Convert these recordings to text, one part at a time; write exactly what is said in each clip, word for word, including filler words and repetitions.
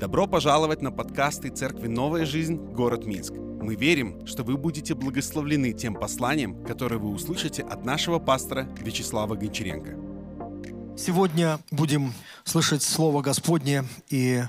Добро пожаловать на подкасты Церкви «Новая жизнь», город Минск. Мы верим, что вы будете благословлены тем посланием, которое вы услышите от нашего пастора Вячеслава Гончаренко. Сегодня будем слышать Слово Господне, и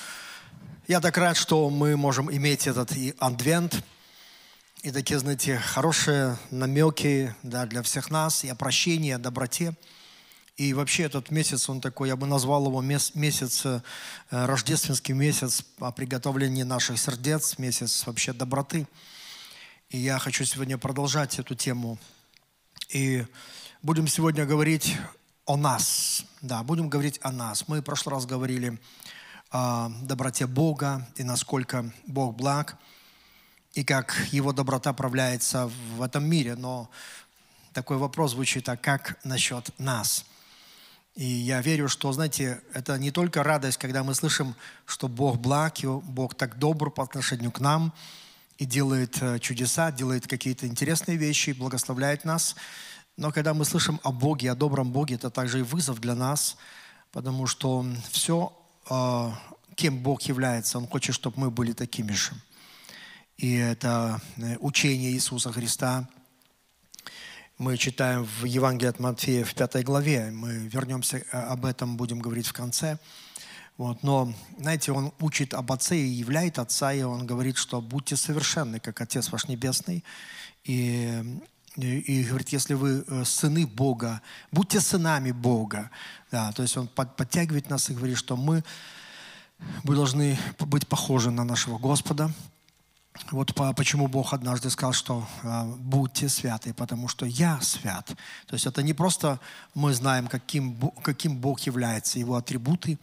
я так рад, что мы можем иметь этот и адвент, и такие, знаете, хорошие намеки, да, для всех нас, и о прощении, о доброте. И вообще этот месяц, он такой, я бы назвал его месяц, рождественский месяц о приготовлении наших сердец, месяц вообще доброты. И я хочу сегодня продолжать эту тему. И будем сегодня говорить о нас. Да, будем говорить о нас. Мы в прошлый раз говорили о доброте Бога и насколько Бог благ, и как Его доброта проявляется в этом мире. Но такой вопрос звучит, а как насчет нас? И я верю, что, знаете, это не только радость, когда мы слышим, что Бог благ, и Бог так добр по отношению к нам и делает чудеса, делает какие-то интересные вещи, благословляет нас. Но когда мы слышим о Боге, о добром Боге, это также и вызов для нас, потому что все, кем Бог является, Он хочет, чтобы мы были такими же. И это учение Иисуса Христа. Мы читаем в Евангелии от Матфея в пятой главе. Мы вернемся об этом, будем говорить в конце. Вот. Но, знаете, Он учит об Отце и являет Отца, и Он говорит, что будьте совершенны, как Отец ваш Небесный. И, и, и говорит, если вы сыны Бога, будьте сынами Бога. Да, то есть Он под, подтягивает нас и говорит, что мы, мы должны быть похожи на нашего Господа. Вот почему Бог однажды сказал, что будьте святы, потому что я свят. То есть это не просто мы знаем, каким, каким Бог является, Его атрибуты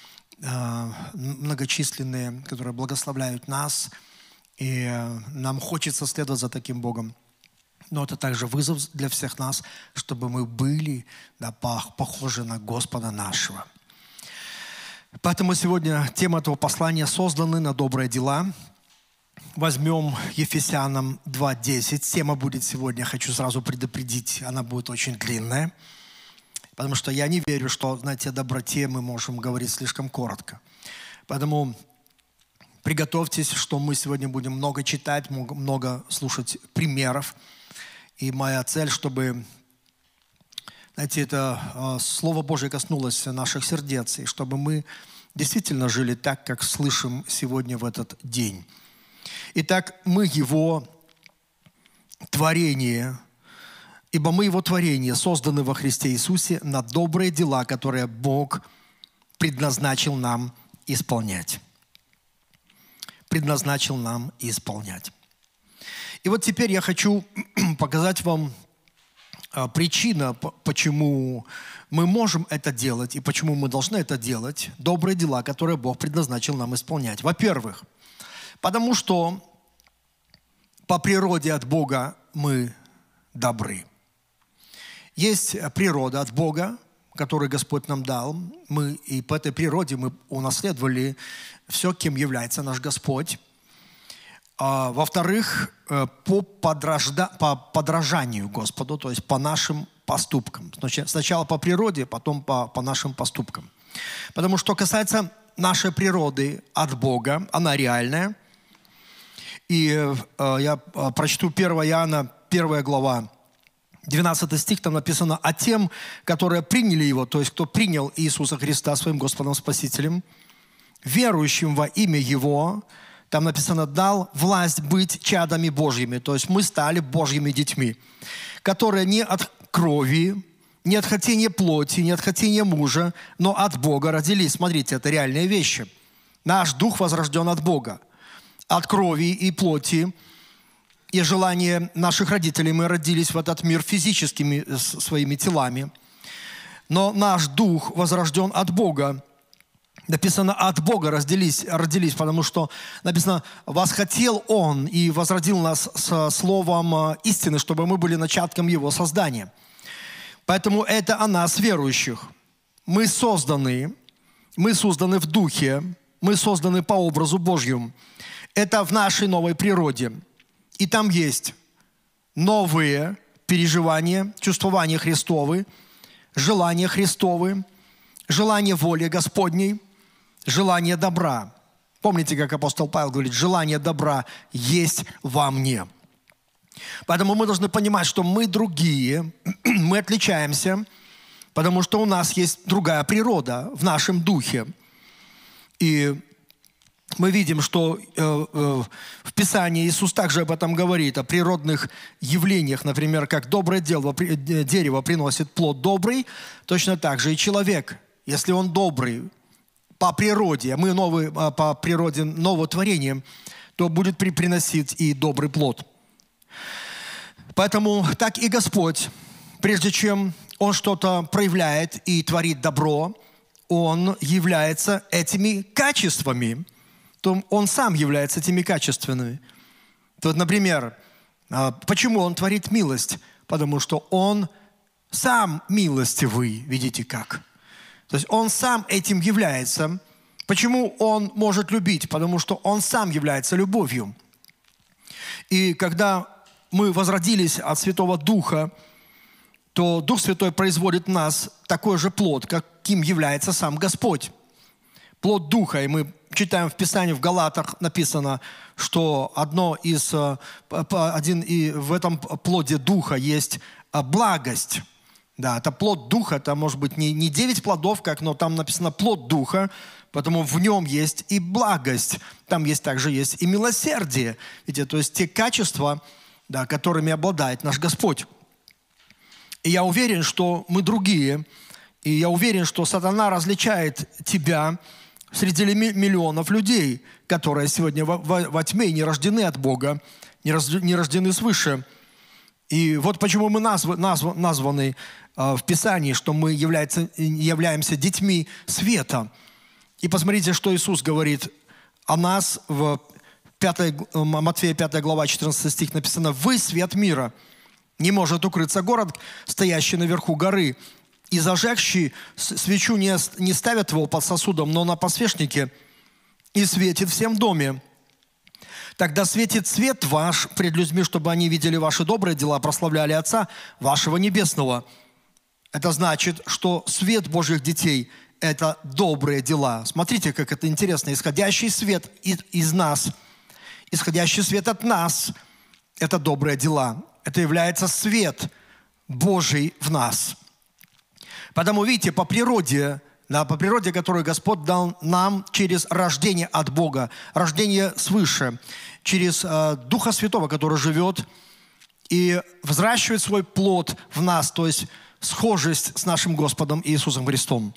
многочисленные, которые благословляют нас, и нам хочется следовать за таким Богом. Но это также вызов для всех нас, чтобы мы были, да, похожи на Господа нашего. Поэтому сегодня тема этого послания «Созданы на добрые дела». Возьмем Ефесянам два десять. Тема будет сегодня, хочу сразу предупредить, она будет очень длинная, потому что я не верю, что, знаете, о доброте мы можем говорить слишком коротко. Поэтому приготовьтесь, что мы сегодня будем много читать, много слушать примеров. И моя цель, чтобы, знаете, это Слово Божие коснулось наших сердец, и чтобы мы действительно жили так, как слышим сегодня в этот день. Итак, мы Его творение, ибо мы Его творение, созданы во Христе Иисусе на добрые дела, которые Бог предназначил нам исполнять. Предназначил нам исполнять. И вот теперь я хочу показать вам причину, почему мы можем это делать и почему мы должны это делать. Добрые дела, которые Бог предназначил нам исполнять. Во-первых, потому что по природе от Бога мы добры. Есть природа от Бога, которую Господь нам дал. Мы, и по этой природе мы унаследовали все, кем является наш Господь. А, во-вторых, по, подражда, по подражанию Господу, то есть по нашим поступкам. Сначала по природе, потом по, по нашим поступкам. Потому что касается нашей природы от Бога, она реальная. И э, я прочту первое Иоанна, первая глава, двенадцатый стих, там написано: «А тем, которые приняли Его», то есть кто принял Иисуса Христа своим Господом Спасителем, верующим во имя Его, там написано, дал власть быть чадами Божьими, то есть мы стали Божьими детьми, которые не от крови, не от хотения плоти, не от хотения мужа, но от Бога родились. Смотрите, это реальные вещи. Наш дух возрожден от Бога. От крови и плоти и желания наших родителей мы родились в этот мир физическими своими телами. Но наш дух возрожден от Бога. Написано, от Бога родились, родились, потому что написано, восхотел Он и возродил нас с словом истины, чтобы мы были начатком Его создания. Поэтому это о нас, верующих. Мы созданы, мы созданы в духе, мы созданы по образу Божьему. Это в нашей новой природе. И там есть новые переживания, чувствования Христовы, желания Христовы, желание воли Господней. желание добра. Помните, как апостол Павел говорит, желание добра есть во мне. Поэтому мы должны понимать, что мы другие, мы отличаемся, потому что у нас есть другая природа в нашем духе. И мы видим, что э, э, в Писании Иисус также об этом говорит, о природных явлениях, например, как доброе дерево, дерево приносит плод добрый, точно так же и человек, если он добрый по природе, мы новый, по природе нового творения, то будет приносить и добрый плод. Поэтому так и Господь, прежде чем Он что-то проявляет и творит добро, Он является этими качествами. То Он сам является этими качествами. Вот, например, почему Он творит милость? Потому что Он сам милостивый, видите как. То есть Он сам этим является. Почему Он может любить? Потому что Он сам является любовью. И когда мы возродились от Святого Духа, то Дух Святой производит в нас такой же плод, каким является сам Господь. Плод Духа. И мы читаем в Писании, в Галатах написано, что одно из, один, и в этом плоде Духа есть благость. Да, это плод Духа, это может быть не, не девять плодов, как, но там написано плод Духа, потому в нем есть и благость, там есть также есть и милосердие. Видите, то есть те качества, да, которыми обладает наш Господь. И я уверен, что мы другие, и я уверен, что сатана различает тебя среди миллионов людей, которые сегодня во, во, во тьме не рождены от Бога, не, раз, не рождены свыше. И вот почему мы назв, назв, названы э, в Писании, что мы является, являемся детьми света. И посмотрите, что Иисус говорит о нас в пятой, Матфея пятая глава, четырнадцатый стих написано: «Вы свет мира. Не может укрыться город, стоящий наверху горы, и зажегший свечу не, не ставят его под сосудом, но на подсвечнике, и светит всем в доме. Тогда светит свет ваш пред людьми, чтобы они видели ваши добрые дела, прославляли Отца вашего Небесного». Это значит, что свет Божьих детей – это добрые дела. Смотрите, как это интересно. Исходящий свет из, из нас, исходящий свет от нас – это добрые дела. Это является свет Божий в нас. Потому, видите, по природе, да, по природе, которую Господь дал нам через рождение от Бога, рождение свыше, через э, Духа Святого, который живет и взращивает свой плод в нас, то есть схожесть с нашим Господом Иисусом Христом.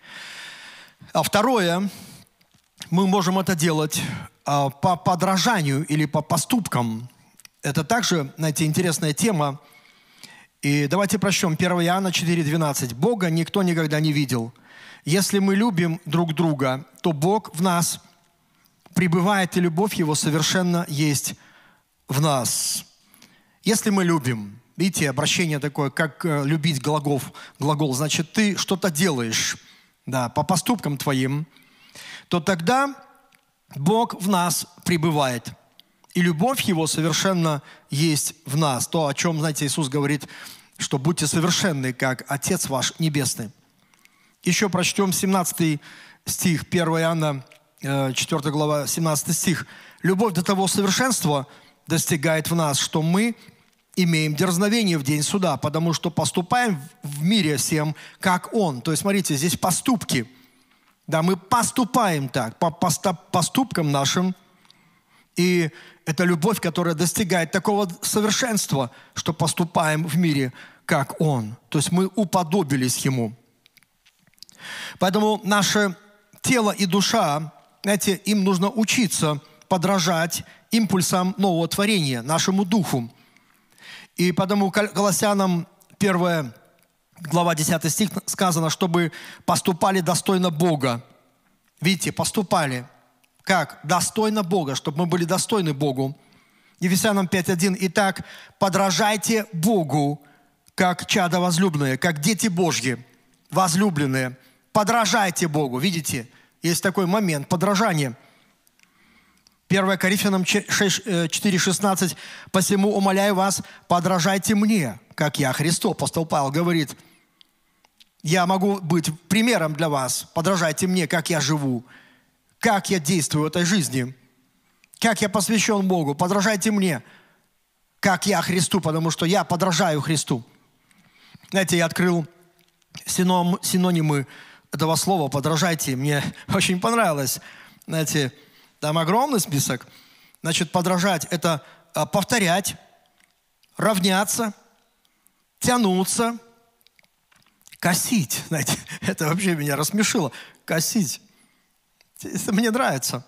А второе, мы можем это делать э, по подражанию или по поступкам. Это также, знаете, интересная тема. И давайте прочтем первое Иоанна четыре двенадцать. «Бога никто никогда не видел. Если мы любим друг друга, то Бог в нас пребывает, и любовь Его совершенно есть в нас». Если мы любим, видите, обращение такое, как любить глагол, глагол, значит, ты что-то делаешь, да, по поступкам твоим, то тогда Бог в нас пребывает. И любовь Его совершенно есть в нас. То, о чем, знаете, Иисус говорит, что будьте совершенны, как Отец ваш Небесный. Еще прочтем семнадцатый стих, первое Иоанна, четвёртая глава, семнадцатый стих. «Любовь до того совершенства достигает в нас, что мы имеем дерзновение в день суда, потому что поступаем в мире всем, как Он». То есть, смотрите, здесь поступки. Да, мы поступаем так, по поступкам нашим. И это любовь, которая достигает такого совершенства, что поступаем в мире, как Он. То есть мы уподобились Ему. Поэтому наше тело и душа, знаете, им нужно учиться подражать импульсам нового творения, нашему духу. И потому Колоссянам первая глава, десятый стих сказано, чтобы поступали достойно Бога. Видите, поступали. Как? Достойно Бога, чтобы мы были достойны Богу. Ефесянам пять один. «Итак, подражайте Богу, как чада возлюбленные, как дети Божьи, возлюбленные». Подражайте Богу. Видите, есть такой момент подражания. первое Коринфянам четыре шестнадцать. «Посему умоляю вас, подражайте мне, как я Христу». Апостол Павел говорит, я могу быть примером для вас. Подражайте мне, как я живу. как я действую в этой жизни, как я посвящен Богу. Подражайте мне, как я Христу, потому что я подражаю Христу. Знаете, я открыл синон, синонимы этого слова «подражайте». Мне очень понравилось. Знаете, там огромный список. Значит, подражать – это повторять, равняться, тянуться, косить. Знаете, это вообще меня рассмешило. Косить. Это мне нравится.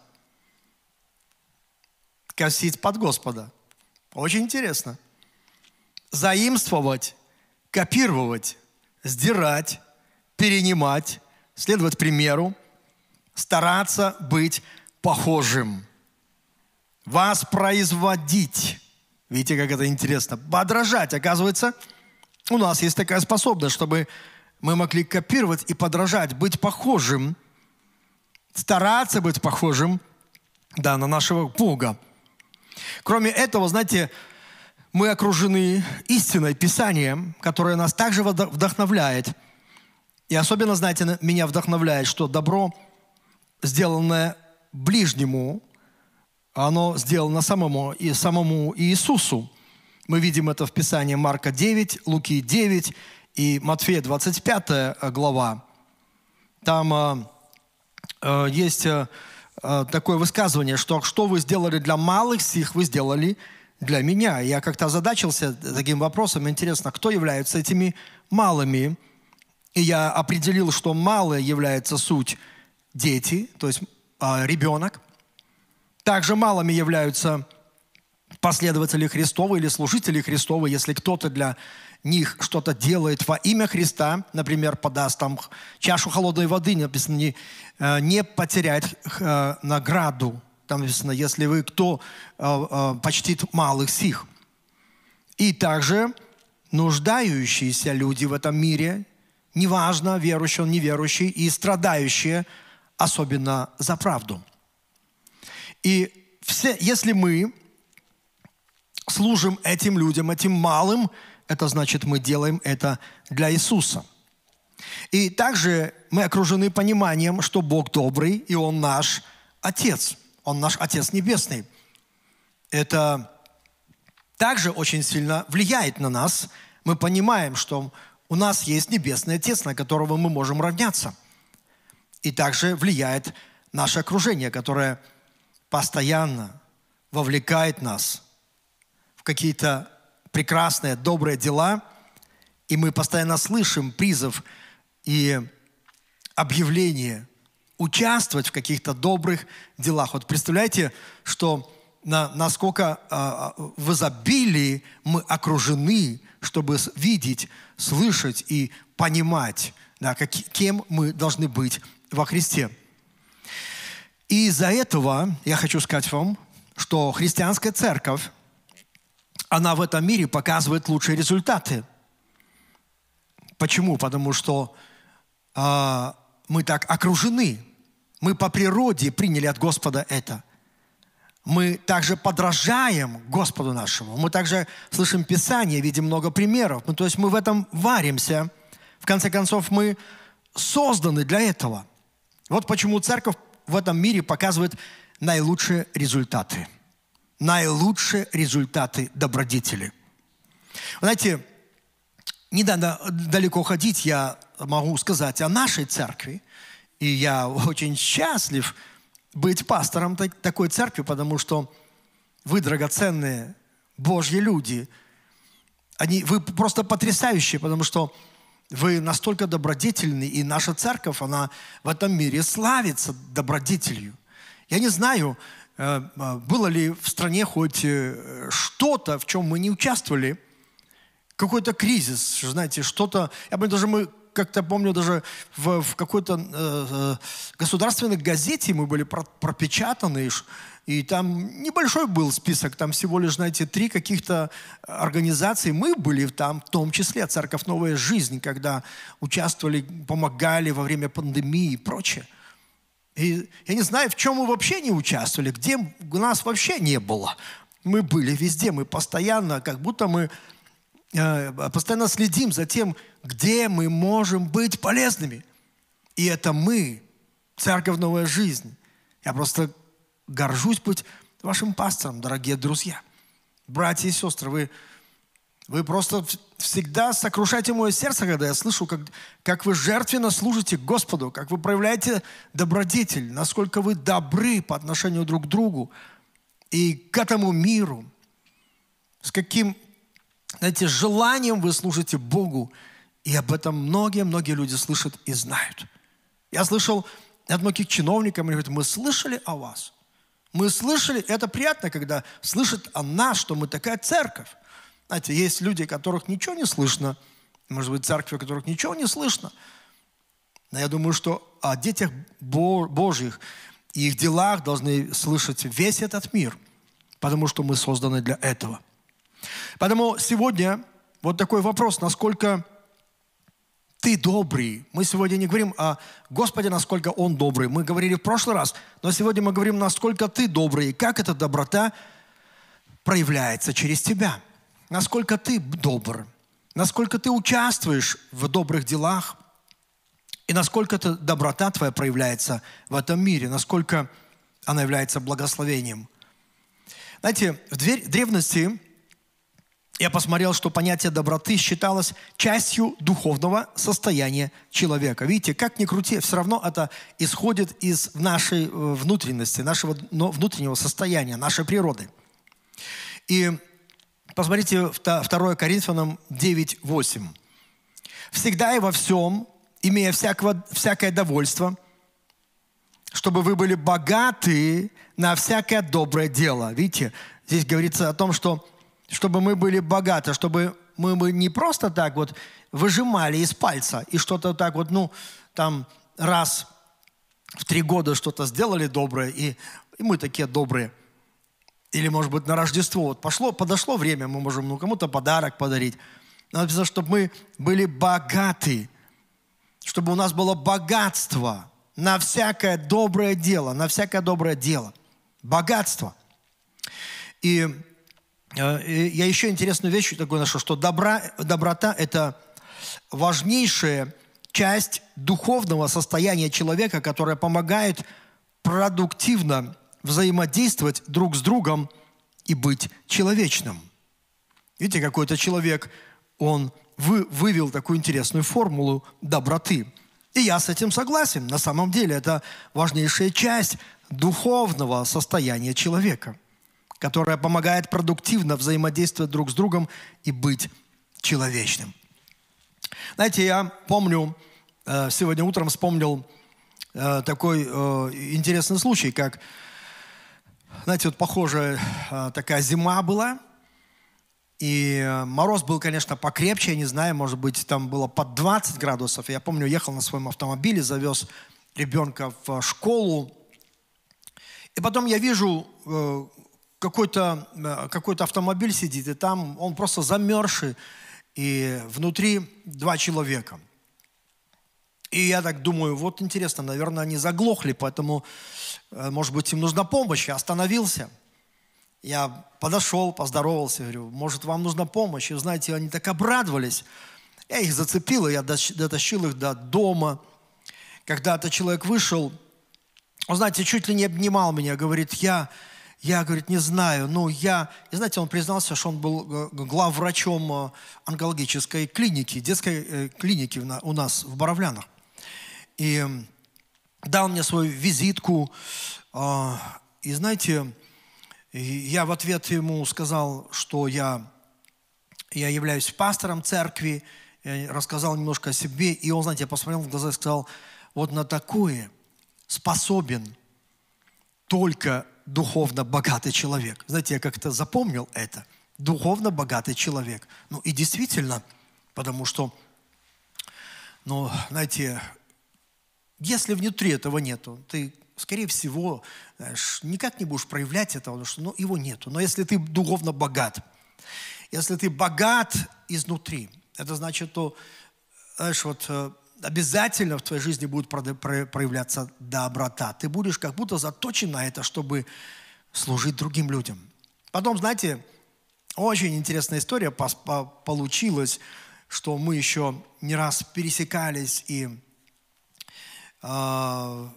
Косить под Господа. Очень интересно. Заимствовать, копировать, сдирать, перенимать, следовать примеру, стараться быть похожим. Воспроизводить. Видите, как это интересно. Подражать. Оказывается, у нас есть такая способность, чтобы мы могли копировать и подражать, быть похожим, стараться быть похожим, да, на нашего Бога. Кроме этого, знаете, мы окружены истиной, Писанием, которое нас также вдохновляет. И особенно, знаете, меня вдохновляет, что добро, сделанное ближнему, оно сделано самому, и самому Иисусу. Мы видим это в Писании Марка девять, Луки девять и Матфея двадцать пятая глава. Там э, э, есть э, такое высказывание, что «что вы сделали для малых сих, вы сделали для меня». Я как-то озадачился таким вопросом. Интересно, кто являются этими малыми? И я определил, что малые являются суть дети, то есть э, ребенок. Также малыми являются последователи Христовы или служители Христовы, если кто-то для них что-то делает во имя Христа, например, подаст там чашу холодной воды, написано, не, не потерять э, награду. Там написано, если вы кто э, э, почтит малых сих. И также нуждающиеся люди в этом мире, неважно, верующий он, неверующий, и страдающие, особенно за правду. И все, если мы служим этим людям, этим малым, это значит, мы делаем это для Иисуса. И также мы окружены пониманием, что Бог добрый, и Он наш Отец. Он наш Отец Небесный. Это также очень сильно влияет на нас. Мы понимаем, что у нас есть Небесный Отец, на которого мы можем равняться. И также влияет наше окружение, которое постоянно вовлекает нас в какие-то прекрасные, добрые дела, и мы постоянно слышим призыв и объявление участвовать в каких-то добрых делах. Вот представляете, что на, насколько э, в изобилии мы окружены, чтобы видеть, слышать и понимать, да, как, кем мы должны быть во Христе. И из-за этого я хочу сказать вам, что христианская церковь, она в этом мире показывает лучшие результаты. Почему? Потому что э, мы так окружены. Мы по природе приняли от Господа это. Мы также подражаем Господу нашему. Мы также слышим Писание, видим много примеров. Ну, то есть мы в этом варимся. В конце концов, мы созданы для этого. Вот почему церковь в этом мире показывает наилучшие результаты. Наилучшие результаты добродетели. Знаете, не надо далеко ходить, я могу сказать о нашей церкви. И я очень счастлив быть пастором такой церкви, потому что вы, драгоценные Божьи люди, они, вы просто потрясающие, потому что вы настолько добродетельны, и наша церковь, она в этом мире славится добродетелью. Я не знаю, было ли в стране хоть что-то, в чем мы не участвовали, какой-то кризис, знаете, что-то, я помню, даже мы как-то помню, даже в, в какой-то э, государственной газете мы были про, пропечатаны, и там небольшой был список, там всего лишь, знаете, три каких-то организации. Мы были там, в том числе Церковь Новая Жизнь, когда участвовали, помогали во время пандемии и прочее. И я не знаю, в чем мы вообще не участвовали, где у нас вообще не было. Мы были везде, мы постоянно, как будто мы постоянно следим за тем, где мы можем быть полезными. И это мы, Церковь Новая Жизнь, Я просто горжусь быть вашим пастором, дорогие друзья. Братья и сестры, вы, вы просто всегда сокрушаете мое сердце, когда я слышу, как, как вы жертвенно служите Господу, как вы проявляете добродетель, насколько вы добры по отношению друг к другу и к этому миру, с каким, знаете, желанием вы служите Богу. И об этом многие-многие люди слышат и знают. Я слышал от многих чиновников, они говорят, мы слышали о вас. Мы слышали, это приятно, когда слышат о нас, что мы такая церковь. Знаете, есть люди, которых ничего не слышно. Может быть, церкви, у которых ничего не слышно. Но я думаю, что о детях Божьих и их делах должны слышать весь этот мир. Потому что мы созданы для этого. Поэтому сегодня вот такой вопрос, насколько ты добрый. Мы сегодня не говорим о Господе, насколько Он добрый. Мы говорили в прошлый раз, но сегодня мы говорим, насколько ты добрый, и как эта доброта проявляется через тебя. Насколько ты добр, насколько ты участвуешь в добрых делах, и насколько эта доброта твоя проявляется в этом мире, насколько она является благословением. Знаете, в древности я посмотрел, что понятие доброты считалось частью духовного состояния человека. Видите, как ни крути, все равно это исходит из нашей внутренности, нашего внутреннего состояния, нашей природы. И посмотрите второе Коринфянам девять восемь. «Всегда и во всем, имея всякого, всякое довольство, чтобы вы были богаты на всякое доброе дело». Видите, здесь говорится о том, что чтобы мы были богаты, чтобы мы, мы не просто так вот выжимали из пальца и что-то так вот, ну, там раз в три года что-то сделали доброе, и, и мы такие добрые. Или, может быть, на Рождество. Вот пошло, подошло время, мы можем ну, кому-то подарок подарить. Надо написано, чтобы мы были богаты, чтобы у нас было богатство на всякое доброе дело, на всякое доброе дело. Богатство. И я еще интересную вещь такую нашел, что добра, доброта – это важнейшая часть духовного состояния человека, которая помогает продуктивно взаимодействовать друг с другом и быть человечным. Видите, какой-то человек, он вы, вывел такую интересную формулу доброты. И я с этим согласен. На самом деле это важнейшая часть духовного состояния человека, которая помогает продуктивно взаимодействовать друг с другом и быть человечным. Знаете, я помню, сегодня утром вспомнил такой интересный случай, как, знаете, вот похожая такая зима была, и мороз был, конечно, покрепче, я не знаю, может быть, там было под двадцать градусов. Я помню, ехал на своем автомобиле, завез ребенка в школу, и потом я вижу... Какой-то, какой-то автомобиль сидит, и там он просто замерзший, и внутри два человека. И я так думаю, вот интересно, наверное, они заглохли, поэтому, может быть, им нужна помощь. Я остановился, я подошел, поздоровался, говорю, может, вам нужна помощь? И, знаете, они так обрадовались. Я их зацепил, я дотащил их до дома. Когда этот человек вышел, он, знаете, чуть ли не обнимал меня, говорит, я... Я, говорит, не знаю, ну я... И знаете, он признался, что он был главврачом онкологической клиники, детской клиники у нас в Боровлянах. И дал мне свою визитку. И знаете, я в ответ ему сказал, что я, я являюсь пастором церкви, я рассказал немножко о себе. И он, знаете, я посмотрел в глаза и сказал, вот на такое способен только духовно богатый человек. Знаете, я как-то запомнил это. Духовно богатый человек. Ну и действительно, потому что, ну, знаете, если внутри этого нету, ты, скорее всего, знаешь, никак не будешь проявлять этого, потому что ну, его нету. Но если ты духовно богат, если ты богат изнутри, это значит, что, знаешь, вот обязательно в твоей жизни будет проявляться доброта. Ты будешь как будто заточен на это, чтобы служить другим людям. Потом, знаете, очень интересная история получилась, что мы еще не раз пересекались, и э,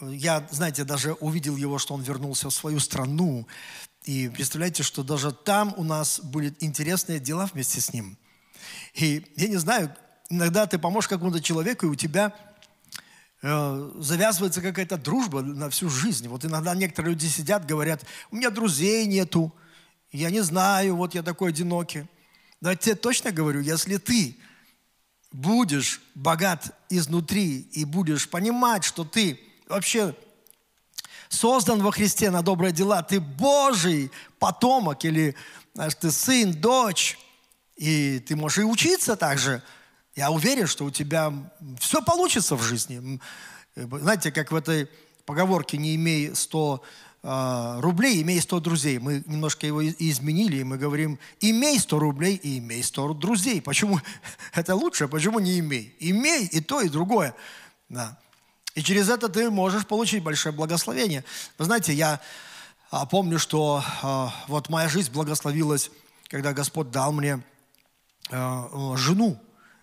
я, знаете, даже увидел его, что он вернулся в свою страну. И представляете, что даже там у нас были интересные дела вместе с ним. И я не знаю, иногда ты поможешь какому-то человеку, и у тебя э, завязывается какая-то дружба на всю жизнь. Вот иногда некоторые люди сидят, говорят, у меня друзей нету, я не знаю, вот я такой одинокий. Но я тебе точно говорю, если ты будешь богат изнутри и будешь понимать, что ты вообще создан во Христе на добрые дела, ты Божий потомок или, знаешь, ты сын, дочь, и ты можешь и учиться также. Я уверен, что у тебя все получится в жизни. Знаете, как в этой поговорке «не имей сто рублей, имей сто друзей». Мы немножко его изменили, и мы говорим «имей сто рублей и имей сто друзей». Почему это лучше? Почему не имей? Имей и то, и другое. Да. И через это ты можешь получить большое благословение. Вы знаете, я а, помню, что а, вот моя жизнь благословилась, когда Господь дал мне а, жену.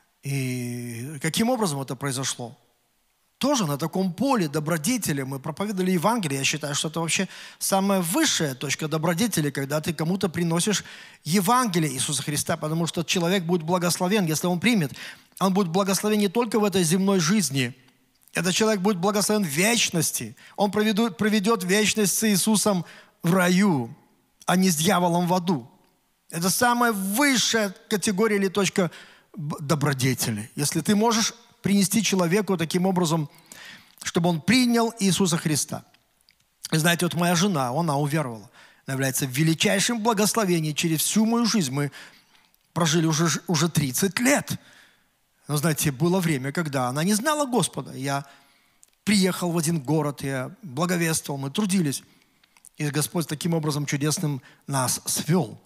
И каким образом это произошло? Тоже на таком поле добродетели мы проповедовали Евангелие. Я считаю, что это вообще самая высшая точка добродетели, когда ты кому-то приносишь Евангелие Иисуса Христа, потому что человек будет благословен, если он примет. Он будет благословен не только в этой земной жизни. Этот человек будет благословен в вечности. Он проведет, проведет вечность с Иисусом в раю, а не с дьяволом в аду. Это самая высшая категория или точка добродетели. Если ты можешь принести человеку таким образом, чтобы он принял Иисуса Христа. И знаете, вот моя жена, она уверовала. Она является величайшим благословением через всю мою жизнь. Мы прожили уже, уже тридцать лет. Но знаете, было время, когда она не знала Господа. Я приехал в один город, я благовествовал, мы трудились. И Господь таким образом чудесным нас свел.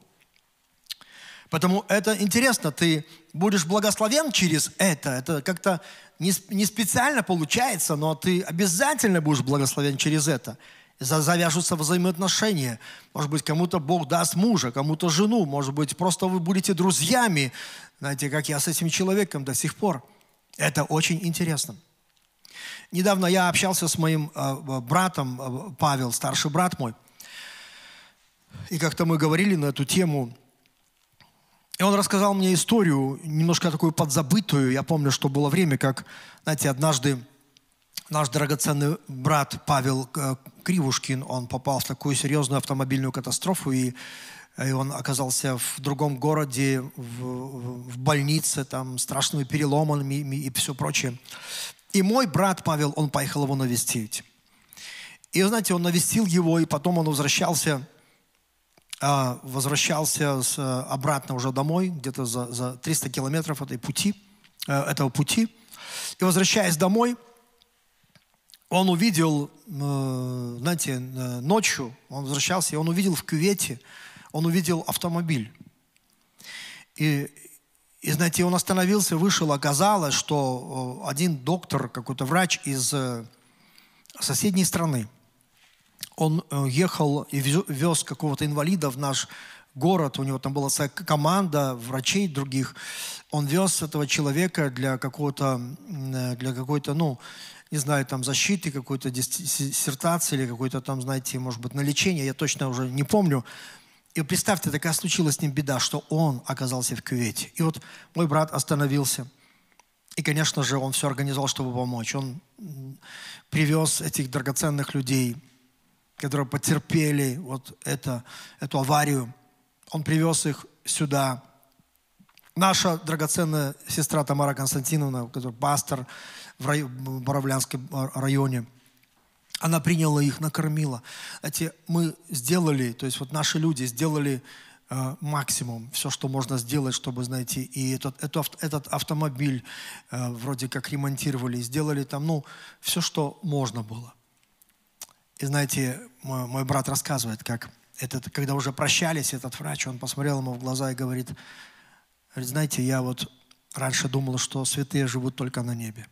Поэтому это интересно, ты будешь благословен через это. Это как-то не, не специально получается, но ты обязательно будешь благословен через это. Завяжутся взаимоотношения. Может быть, кому-то Бог даст мужа, кому-то жену. Может быть, просто вы будете друзьями. Знаете, как я с этим человеком до сих пор. Это очень интересно. Недавно я общался с моим э, братом, э, Павел, старший брат мой. И как-то мы говорили на эту тему. И он рассказал мне историю, немножко такую подзабытую. Я помню, что было время, как, знаете, однажды наш драгоценный брат Павел Кривушкин, он попал в такую серьезную автомобильную катастрофу, и, и он оказался в другом городе, в, в больнице, там, страшными переломами и, и все прочее. И мой брат Павел, он поехал его навестить. И, знаете, он навестил его, и потом он возвращался, возвращался с, обратно уже домой, где-то за, за триста километров этой пути, этого пути. И, возвращаясь домой, он увидел, знаете, ночью, он возвращался, и он увидел в кювете, он увидел автомобиль. И, и, знаете, он остановился, вышел, оказалось, что один доктор, какой-то врач из соседней страны, он ехал и вез какого-то инвалида в наш город, у него там была команда врачей других, он вез этого человека для какого-то, для какой-то, ну, не знаю, там защиты, какой-то диссертации или какой-то там, знаете, может быть, на лечение, я точно уже не помню. И представьте, такая случилась с ним беда, что он оказался в кювете. И вот мой брат остановился. И, конечно же, он все организовал, чтобы помочь. Он привез этих драгоценных людей, которые потерпели вот это, эту аварию. Он привез их сюда. Наша драгоценная сестра Тамара Константиновна, которая пастор в, рай... в Боровлянском районе, она приняла их, накормила. Знаете, мы сделали, то есть вот наши люди сделали э, максимум, все, что можно сделать, чтобы, знаете, и этот, этот, этот автомобиль э, вроде как ремонтировали, сделали там, ну, все, что можно было. И знаете, мой, мой брат рассказывает, как этот, когда уже прощались, этот врач, он посмотрел ему в глаза и говорит, говорит, знаете, я вот раньше думал, что святые живут только на небе.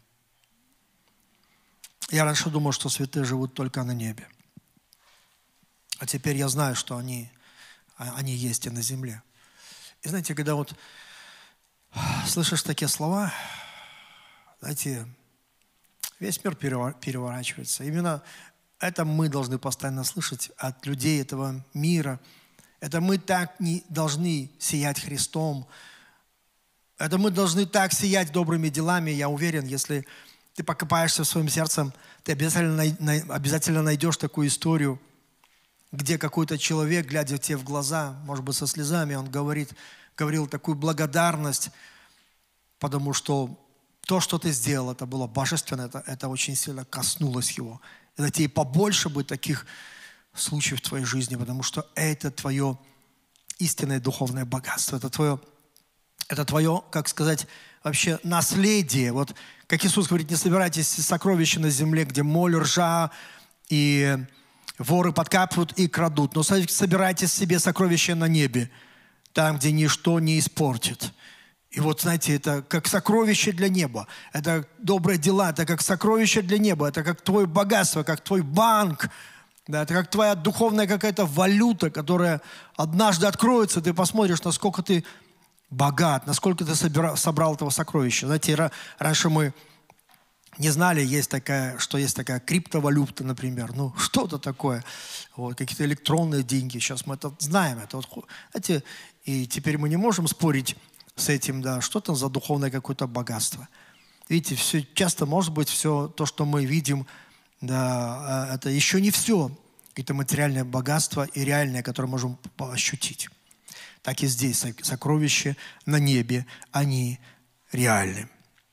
Я раньше думал, что святые живут только на небе. А теперь я знаю, что они, они есть и на земле. И знаете, когда вот слышишь такие слова, знаете, Весь мир переворачивается. Именно это мы должны постоянно слышать от людей этого мира. Это мы так не должны сиять Христом. Это мы должны так сиять добрыми делами. Я уверен, если ты покопаешься в своем сердце, ты обязательно, обязательно найдешь такую историю, где какой-то человек, глядя тебе в глаза, может быть, со слезами, он говорит, говорил такую благодарность, потому что то, что ты сделал, это было божественно, это, это очень сильно коснулось его. И на тебе побольше будет таких случаев в твоей жизни, потому что это твое истинное духовное богатство, это твое, это твое, как сказать, вообще наследие. Вот как Иисус говорит, не собирайтесь сокровища на земле, где моль, ржа и воры подкапывают и крадут, но собирайте себе сокровища на небе, там, где ничто не испортит. И вот, знаете, это как сокровище для неба. Это добрые дела, это как сокровище для неба, это как твое богатство, как твой банк. Да, это как твоя духовная какая-то валюта, которая однажды откроется, ты посмотришь, насколько ты богат, насколько ты собирал, собрал этого сокровища. Знаете, раньше мы не знали, есть такая, что есть такая криптовалюта, например. Ну, что-то такое. Вот, какие-то электронные деньги. Сейчас мы это знаем. Это вот, знаете, и теперь мы не можем спорить с этим, да, что там за духовное какое-то богатство. Видите, все, часто, может быть, все то, что мы видим, да, это еще не все. Это материальное богатство и реальное, которое можем ощутить. Так и здесь сокровища на небе, они реальны.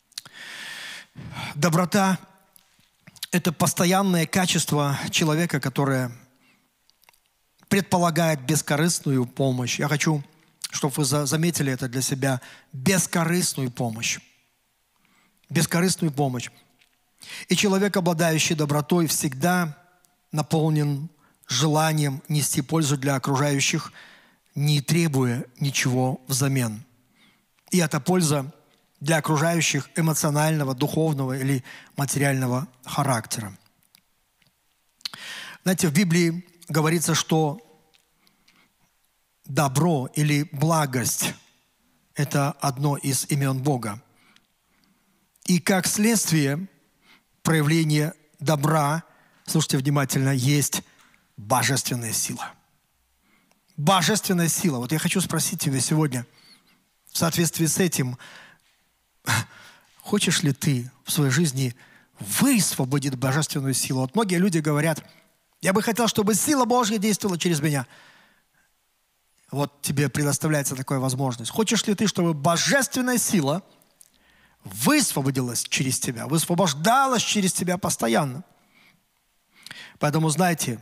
Доброта – это постоянное качество человека, которое предполагает бескорыстную помощь. Я хочу, чтобы вы заметили это для себя. Бескорыстную помощь. Бескорыстную помощь. И человек, обладающий добротой, всегда наполнен желанием нести пользу для окружающих, не требуя ничего взамен. И эта польза для окружающих эмоционального, духовного или материального характера. Знаете, в Библии говорится, что добро или благость – это одно из имен Бога. И как следствие проявления добра, слушайте внимательно, есть божественная сила. Божественная сила. Вот я хочу спросить тебя сегодня, в соответствии с этим, хочешь ли ты в своей жизни высвободить божественную силу? Вот многие люди говорят, я бы хотел, чтобы сила Божья действовала через меня. Вот тебе предоставляется такая возможность. Хочешь ли ты, чтобы божественная сила высвободилась через тебя, высвобождалась через тебя постоянно? Поэтому, знаете,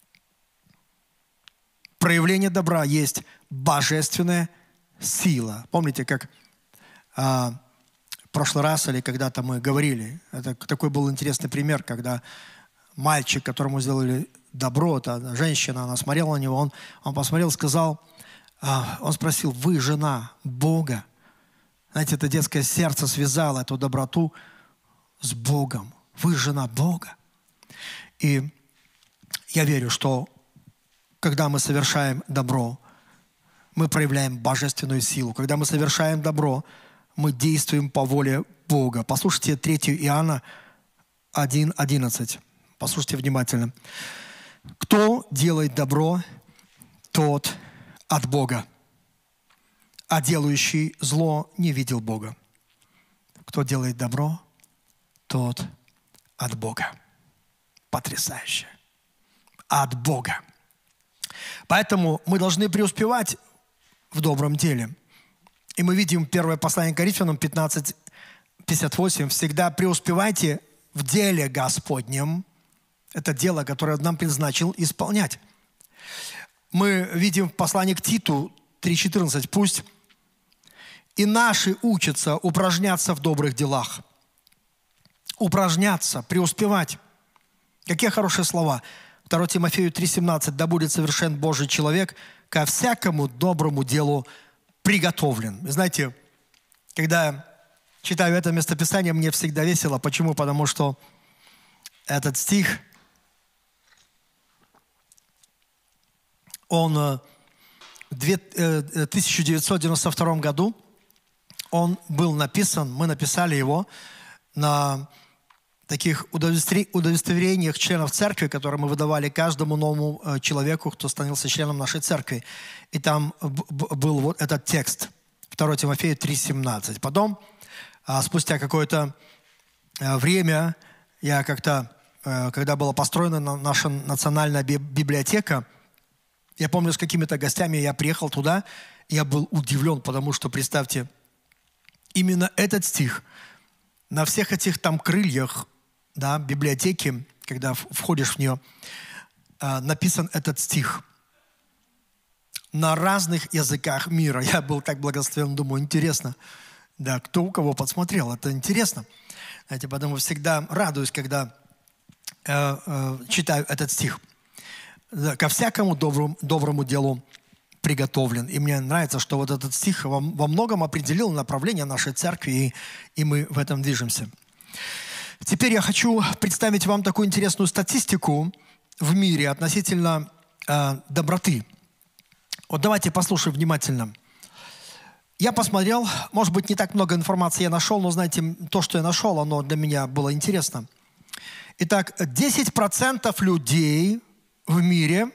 проявление добра есть божественная сила. Помните, как а, в прошлый раз или когда-то мы говорили, это такой был интересный пример, когда мальчик, которому сделали добро, это женщина, она смотрела на него, он, он посмотрел, сказал, а, он спросил, вы жена Бога? Знаете, это детское сердце связало эту доброту с Богом. Вы жена Бога. И я верю, что когда мы совершаем добро, мы проявляем божественную силу. Когда мы совершаем добро, мы действуем по воле Бога. Послушайте третьего Иоанна один одиннадцать. Послушайте внимательно. Кто делает добро, тот от Бога, а делающий зло не видел Бога. Кто делает добро, тот от Бога. Потрясающе. От Бога. Поэтому мы должны преуспевать в добром деле. И мы видим первое послание к Коринфянам пятнадцать пятьдесят восемь. Всегда преуспевайте в деле Господнем. Это дело, которое нам предназначил исполнять. Мы видим в послании к Титу три четырнадцать. Пусть и наши учатся упражняться в добрых делах. Упражняться, преуспевать. Какие хорошие слова. второе Тимофею три семнадцать. Да будет совершен Божий человек, ко всякому доброму делу приготовлен. Вы знаете, когда читаю это местописание, мне всегда весело. Почему? Потому что этот стих, он в тысяча девятьсот девяносто втором году, он был написан, мы написали его на таких удостоверениях членов церкви, которые мы выдавали каждому новому человеку, кто становился членом нашей церкви. И там был вот этот текст, второе Тимофею три семнадцать. Потом, спустя какое-то время, я как-то, когда была построена наша национальная библиотека, я помню, с какими-то гостями я приехал туда, я был удивлен, потому что, представьте, именно этот стих на всех этих там крыльях, да, библиотеки, когда входишь в нее, написан этот стих на разных языках мира. Я был так благословен, думаю, интересно, да, кто у кого подсмотрел, это интересно. Знаете, потому всегда радуюсь, когда э, э, читаю этот стих. Ко всякому доброму, доброму делу приготовлен. И мне нравится, что вот этот стих во, во многом определил направление нашей церкви, и, и мы в этом движемся. Теперь я хочу представить вам такую интересную статистику в мире относительно э, доброты. Вот давайте послушаем внимательно. Я посмотрел, может быть, не так много информации я нашел, но, знаете, то, что я нашел, оно для меня было интересно. Итак, десять процентов людей в мире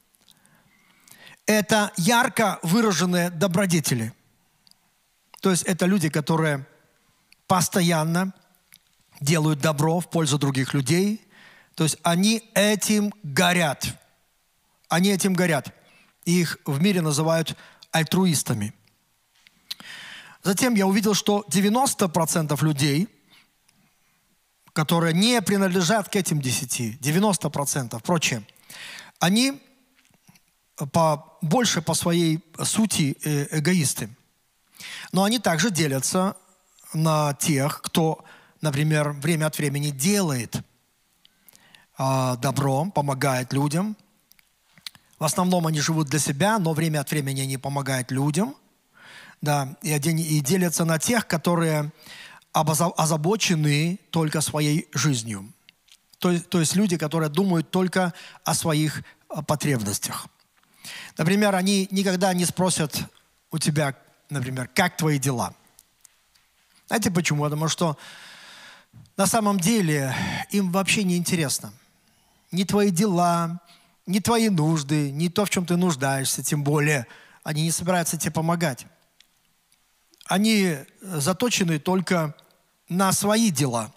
– это ярко выраженные добродетели. То есть это люди, которые постоянно делают добро в пользу других людей. То есть они этим горят. Они этим горят. Их в мире называют альтруистами. Затем я увидел, что девяносто процентов людей, которые не принадлежат к этим десяти, девяносто процентов, прочее, они по, больше по своей сути эгоисты. Но они также делятся на тех, кто, например, время от времени делает э, добро, помогает людям. В основном они живут для себя, но время от времени они помогают людям. Да, и, и делятся на тех, которые озабочены только своей жизнью. То, то есть люди, которые думают только о своих потребностях. Например, они никогда не спросят у тебя, например, как твои дела. Знаете почему? Потому что на самом деле им вообще не интересно. Ни твои дела, ни твои нужды, ни то, в чем ты нуждаешься, тем более они не собираются тебе помогать. Они заточены только на свои дела.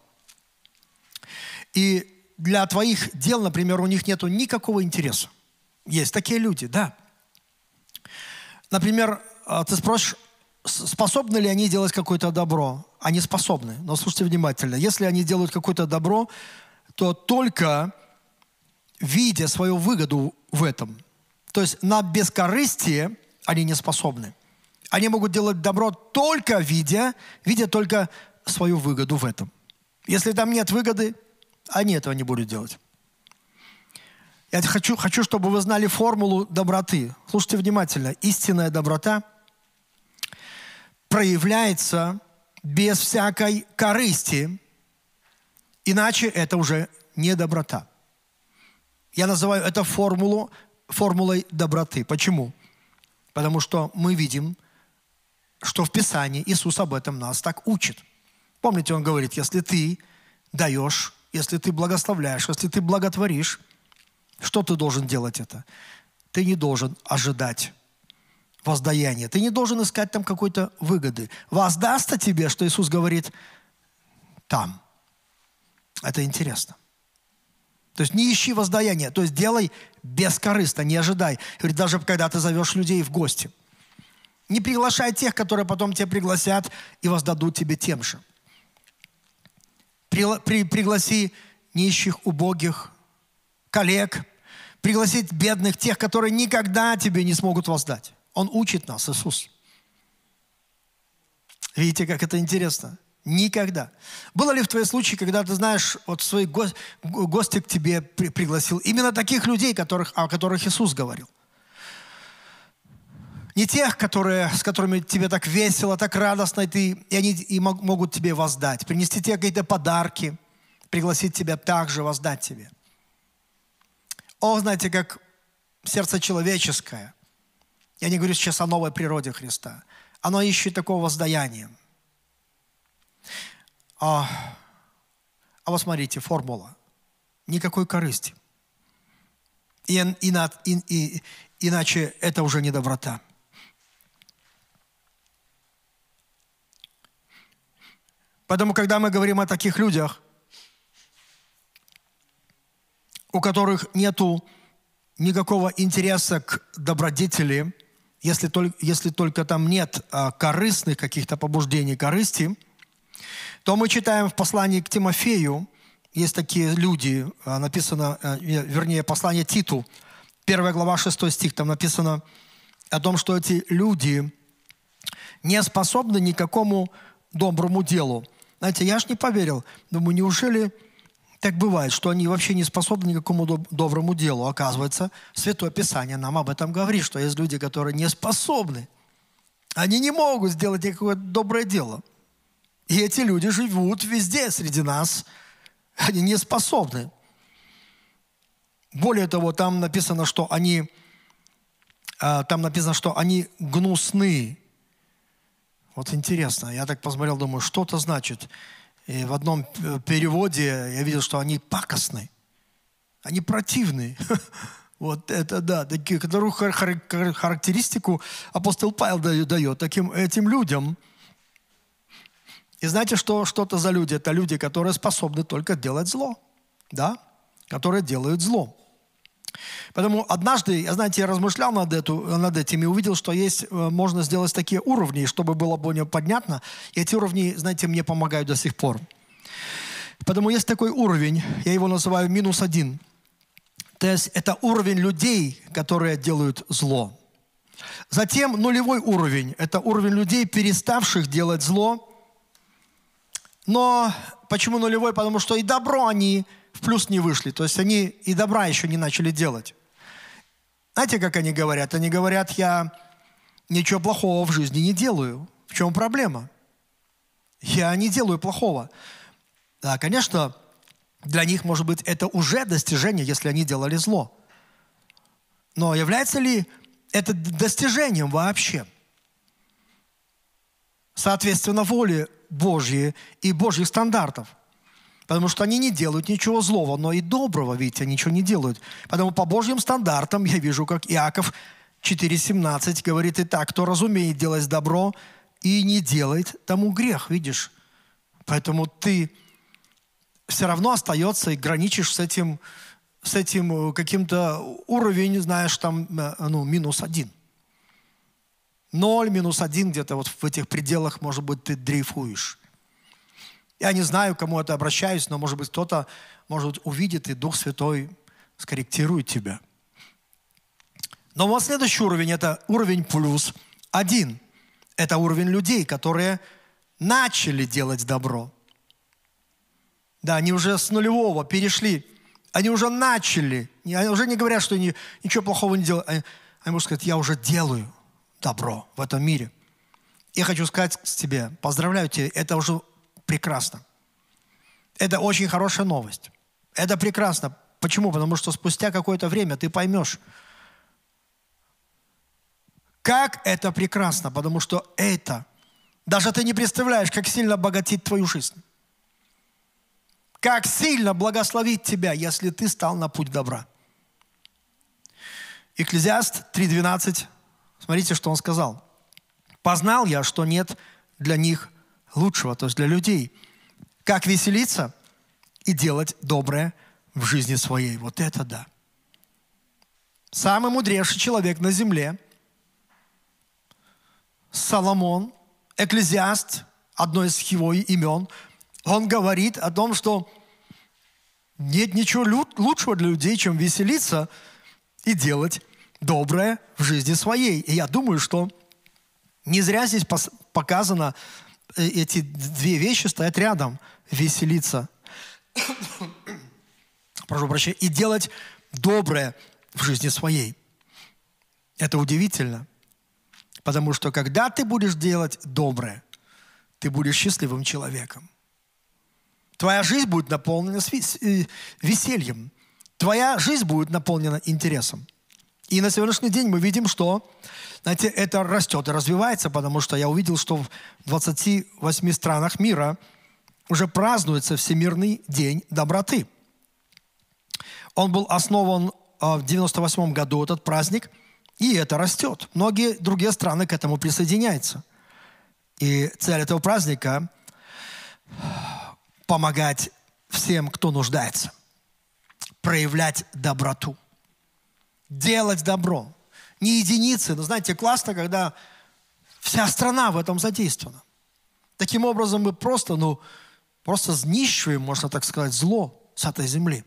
И для твоих дел, например, у них нет никакого интереса. Есть такие люди, да. Например, ты спросишь, способны ли они делать какое-то добро? Они способны, но слушайте внимательно. Если они делают какое-то добро, то только видя свою выгоду в этом. То есть на бескорыстие они не способны. Они могут делать добро только видя, видя только свою выгоду в этом. Если там нет выгоды, они этого не будут делать. Я хочу, хочу, чтобы вы знали формулу доброты. Слушайте внимательно. Истинная доброта проявляется без всякой корысти, иначе это уже не доброта. Я называю это формулу, формулой доброты. Почему? Потому что мы видим, что в Писании Иисус об этом нас так учит. Помните, Он говорит, если ты даешь, если ты благословляешь, если ты благотворишь, что ты должен делать это? Ты не должен ожидать воздаяния. Ты не должен искать там какой-то выгоды. Воздастся тебе, что Иисус говорит, там. Это интересно. То есть не ищи воздаяния, то есть делай бескорыстно, не ожидай. Говорит, даже когда ты зовешь людей в гости. Не приглашай тех, которые потом тебя пригласят и воздадут тебе тем же. При, при, пригласи нищих, убогих, коллег, пригласить бедных, тех, которые никогда тебе не смогут воздать. Он учит нас, Иисус. Видите, как это интересно? Никогда. Было ли в твоем случае, когда ты знаешь, вот свой гость, гости к тебе при, пригласил именно таких людей, которых, о которых Иисус говорил? Не тех, которые, с которыми тебе так весело, так радостно, и, ты, и они и могут тебе воздать. Принести тебе какие-то подарки, пригласить тебя также воздать тебе. О, знаете, как сердце человеческое. Я не говорю сейчас о новой природе Христа. Оно ищет такого воздаяния. О, А вот смотрите, формула. Никакой корысти. И, и, и, и, иначе это уже не доброта. Поэтому, когда мы говорим о таких людях, у которых нету никакого интереса к добродетели, если только, если только там нет а, корыстных каких-то побуждений, корысти, то мы читаем в послании к Тимофею, есть такие люди, а, написано, а, вернее, послание Титу, первая глава, шестой стих, там написано о том, что эти люди не способны ни к какому доброму делу. Знаете, я ж не поверил. Думаю, неужели так бывает, что они вообще не способны ни к какому доброму делу? Оказывается, Святое Писание нам об этом говорит, что есть люди, которые не способны. Они не могут сделать никакое доброе дело. И эти люди живут везде среди нас. Они не способны. Более того, там написано, что они, там написано, что они гнусны. Вот интересно, я так посмотрел, думаю, что это значит. И в одном переводе я видел, что они пакостны, они противны. Вот это да, такие, которую характеристику апостол Павел дает таким этим людям. И знаете, что, что это за люди? Это люди, которые способны только делать зло, да, которые делают зло. Поэтому однажды, я, знаете, я размышлял над, эту, над этим и увидел, что есть, можно сделать такие уровни, чтобы было более понятно. И эти уровни, знаете, мне помогают до сих пор. Поэтому есть такой уровень, я его называю минус один. То есть это уровень людей, которые делают зло. Затем нулевой уровень. Это уровень людей, переставших делать зло. Но почему нулевой? Потому что и добро они в плюс не вышли. То есть они и добра еще не начали делать. Знаете, как они говорят? Они говорят, я ничего плохого в жизни не делаю. В чем проблема? Я не делаю плохого. Да, конечно, для них, может быть, это уже достижение, если они делали зло. Но является ли это достижением вообще? Соответственно, воле Божьей и Божьих стандартов. Потому что они не делают ничего злого, но и доброго, видите, ничего не делают. Поэтому по Божьим стандартам я вижу, как Иаков четыре семнадцать говорит, «Итак, кто разумеет делать добро и не делает, тому грех», видишь. Поэтому ты все равно остается и граничишь с этим, с этим каким-то уровнем, знаешь, там, ну, минус один. Ноль, минус один, где-то вот в этих пределах, может быть, ты дрейфуешь. Я не знаю, к кому это обращаюсь, но, может быть, кто-то, может быть, увидит, и Дух Святой скорректирует тебя. Но вот следующий уровень – это уровень плюс один. Это уровень людей, которые начали делать добро. Да, они уже с нулевого перешли. Они уже начали. Они уже не говорят, что они ничего плохого не делают. Они, они могут сказать, я уже делаю добро в этом мире. Я хочу сказать тебе, поздравляю тебя, это уже прекрасно. Это очень хорошая новость. Это прекрасно. Почему? Потому что спустя какое-то время ты поймешь, как это прекрасно. Потому что это, даже ты не представляешь, как сильно обогатит твою жизнь. Как сильно благословит тебя, если ты стал на путь добра. Экклезиаст три двенадцать. Смотрите, что он сказал. «Познал я, что нет для них лучшего», то есть для людей, как веселиться и делать доброе в жизни своей. Вот это да. Самый мудрейший человек на земле, Соломон, Экклезиаст, одно из его имен, он говорит о том, что нет ничего лучшего для людей, чем веселиться и делать доброе в жизни своей. И я думаю, что не зря здесь показано, эти две вещи стоят рядом. Веселиться, прошу прощения, и делать доброе в жизни своей. Это удивительно. Потому что когда ты будешь делать доброе, ты будешь счастливым человеком. Твоя жизнь будет наполнена весельем. Твоя жизнь будет наполнена интересом. И на сегодняшний день мы видим, что, знаете, это растет и развивается, потому что я увидел, что в двадцати восьми странах мира уже празднуется Всемирный день доброты. Он был основан в девяносто восьмом году, этот праздник, и это растет. Многие другие страны к этому присоединяются. И цель этого праздника – помогать всем, кто нуждается, проявлять доброту, делать добро. Не единицы, но знаете, классно, когда вся страна в этом задействована. Таким образом, мы просто, ну, просто знищиваем, можно так сказать, зло с этой земли.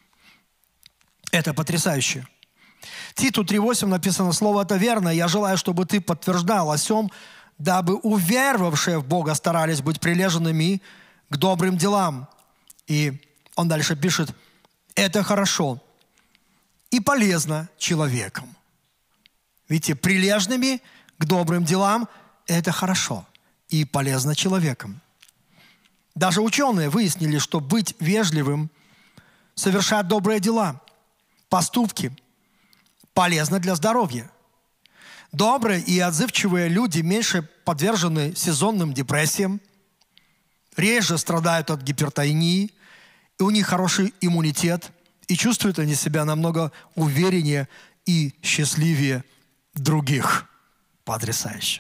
Это потрясающе. Титу три восемь написано: «Слово это верно, я желаю, чтобы ты подтверждал о сем, дабы уверовавшие в Бога старались быть прилежными к добрым делам». И он дальше пишет: «Это хорошо и полезно человеком». Видите, прилежными к добрым делам – это хорошо и полезно человеком. Даже ученые выяснили, что быть вежливым, совершать добрые дела, поступки полезно для здоровья. Добрые и отзывчивые люди меньше подвержены сезонным депрессиям, реже страдают от гипертонии, и у них хороший иммунитет, и чувствуют они себя намного увереннее и счастливее других. Потрясающе.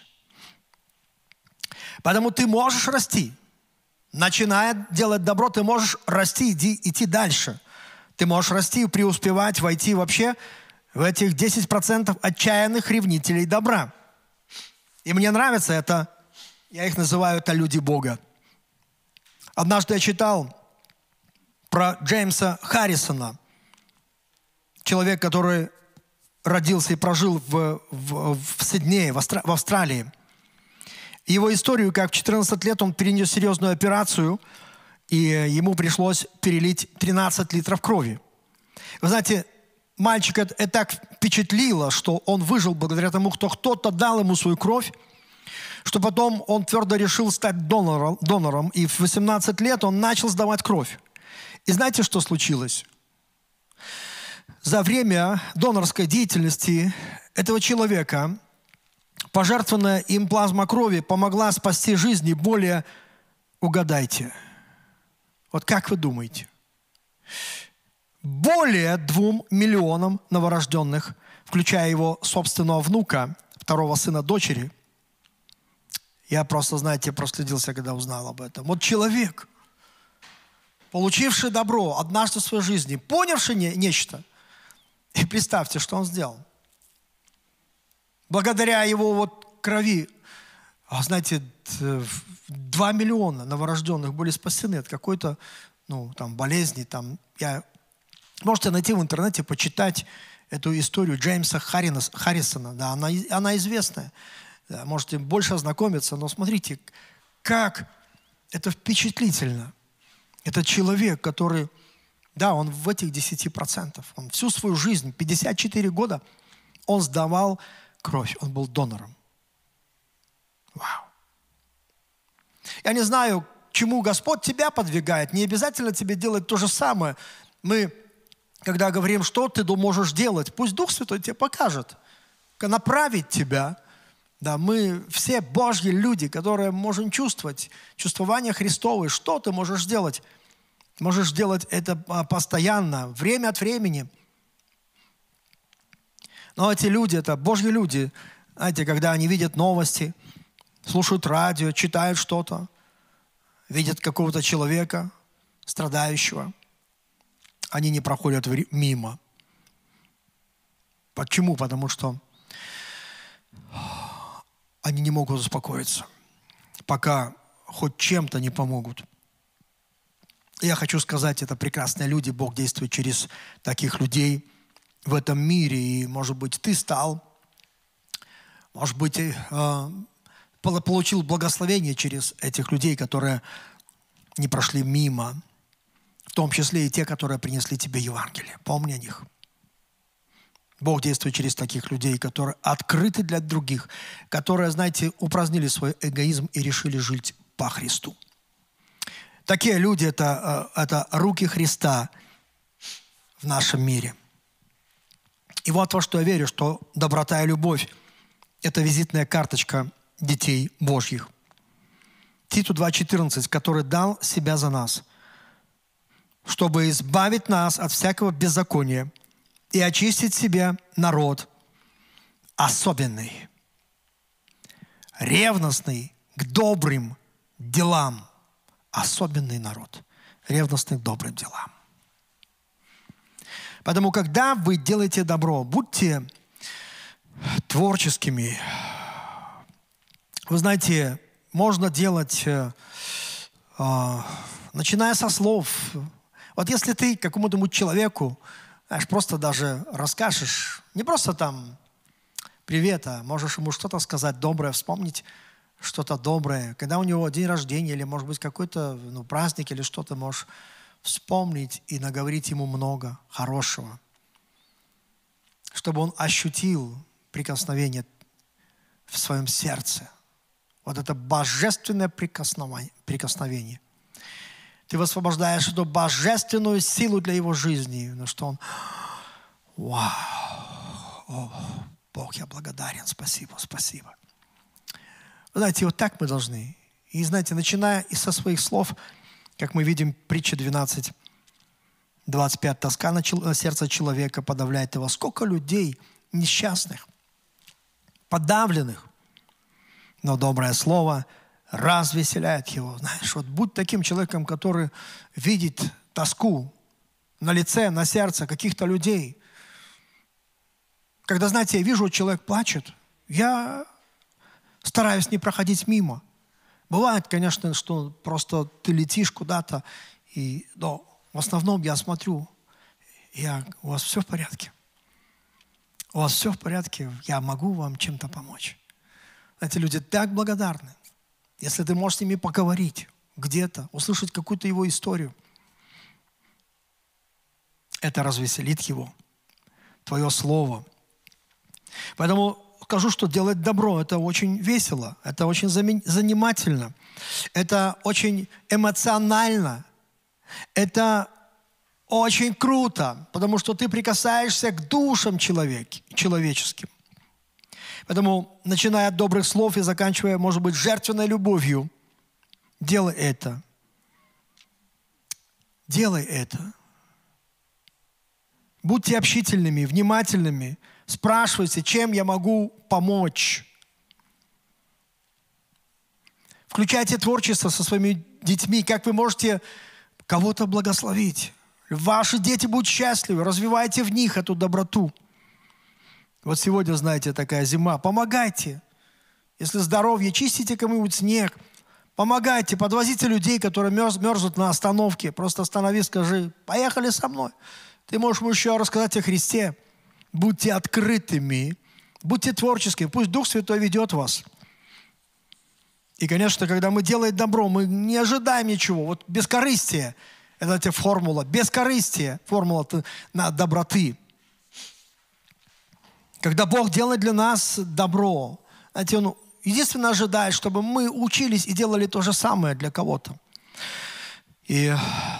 Поэтому ты можешь расти. Начиная делать добро, ты можешь расти, иди, идти дальше. Ты можешь расти и преуспевать, войти вообще в этих десять процентов отчаянных ревнителей добра. И мне нравится это, я их называю, это люди Бога. Однажды я читал про Джеймса Харрисона, человек, который родился и прожил в, в, в Сиднее, в, Австра- в Австралии. Его историю, как в четырнадцать лет он перенес серьезную операцию, и ему пришлось перелить тринадцать литров крови. Вы знаете, мальчика это так впечатлило, что он выжил благодаря тому, что кто-то дал ему свою кровь, что потом он твердо решил стать донором, донором, и в восемнадцать лет он начал сдавать кровь. И знаете, что случилось? За время донорской деятельности этого человека пожертвованная им плазма крови помогла спасти жизни более, угадайте, вот как вы думаете, более двум миллионам новорожденных, включая его собственного внука, второго сына дочери. Я просто, знаете, проследился, когда узнал об этом. Вот человек, получивший добро однажды в своей жизни, понявший не, нечто, и представьте, что он сделал. Благодаря его вот крови, знаете, два миллиона новорожденных были спасены от какой-то, ну, там, болезни. Там, я... Можете найти в интернете, почитать эту историю Джеймса Харрисона. Да, она, она известная. Да, можете больше ознакомиться, но смотрите, как это впечатлительно. Это человек, который, да, он в этих десяти процентах, он всю свою жизнь, пятьдесят четыре года, он сдавал кровь, он был донором. Вау. Я не знаю, к чему Господь тебя подвигает, не обязательно тебе делать то же самое. Мы, когда говорим, что ты можешь делать, пусть Дух Святой тебе покажет, направит тебя. Да, мы все Божьи люди, которые можем чувствовать, чувствование Христовое. Что ты можешь сделать? Можешь делать это постоянно, время от времени. Но эти люди, это Божьи люди, знаете, когда они видят новости, слушают радио, читают что-то, видят какого-то человека, страдающего, они не проходят мимо. Почему? Потому что они не могут успокоиться, пока хоть чем-то не помогут. Я хочу сказать, это прекрасные люди, Бог действует через таких людей в этом мире. И, может быть, ты стал, может быть, э, получил благословение через этих людей, которые не прошли мимо, в том числе и те, которые принесли тебе Евангелие. Помни о них. Бог действует через таких людей, которые открыты для других, которые, знаете, упразднили свой эгоизм и решили жить по Христу. Такие люди – это, это руки Христа в нашем мире. И вот во что я верю, что доброта и любовь – это визитная карточка детей Божьих. Титу два четырнадцать, который дал себя за нас, чтобы избавить нас от всякого беззакония и очистить себе народ особенный, ревностный к добрым делам. Особенный народ, ревностный к добрым делам. Поэтому, когда вы делаете добро, будьте творческими. Вы знаете, можно делать, э, э, начиная со слов. Вот если ты какому-то человеку, знаешь, просто даже расскажешь, не просто там привет, а можешь ему что-то сказать доброе, вспомнить что-то доброе. Когда у него день рождения или, может быть, какой-то ну, праздник или что-то, можешь вспомнить и наговорить ему много хорошего, чтобы он ощутил прикосновение в своем сердце. Вот это божественное прикосновение. Ты высвобождаешь эту божественную силу для его жизни, на что он, вау, о, Бог, я благодарен, спасибо, спасибо. Вы знаете, вот так мы должны. И знаете, начиная и со своих слов, как мы видим, притча двенадцать, двадцать пять, тоска на, чел- на сердце человека подавляет его. Сколько людей несчастных, подавленных, но доброе слово развеселяет его. Знаешь, вот будь таким человеком, который видит тоску на лице, на сердце каких-то людей. Когда, знаете, я вижу, человек плачет, я стараюсь не проходить мимо. Бывает, конечно, что просто ты летишь куда-то, и, но в основном я смотрю, я, у вас все в порядке? У вас все в порядке? Я могу вам чем-то помочь? Эти люди так благодарны. Если ты можешь с ними поговорить где-то, услышать какую-то его историю, это развеселит его, твое слово. Поэтому скажу, что делать добро – это очень весело, это очень занимательно, это очень эмоционально, это очень круто, потому что ты прикасаешься к душам человек, человеческим. Поэтому, начиная от добрых слов и заканчивая, может быть, жертвенной любовью, делай это. Делай это. Будьте общительными, внимательными. Спрашивайте, чем я могу помочь. Включайте творчество со своими детьми. Как вы можете кого-то благословить. Ваши дети будут счастливы. Развивайте в них эту доброту. Вот сегодня, знаете, такая зима. Помогайте. Если здоровье, чистите кому-нибудь снег. Помогайте, подвозите людей, которые мерз, мерзнут на остановке. Просто останови, скажи, поехали со мной. Ты можешь еще рассказать о Христе. Будьте открытыми, будьте творческими. Пусть Дух Святой ведет вас. И, конечно, когда мы делаем добро, мы не ожидаем ничего. Вот бескорыстие – это эта формула. Бескорыстие – формула на доброты. Когда Бог делает для нас добро, знаете, Он единственно ожидает, чтобы мы учились и делали то же самое для кого-то. И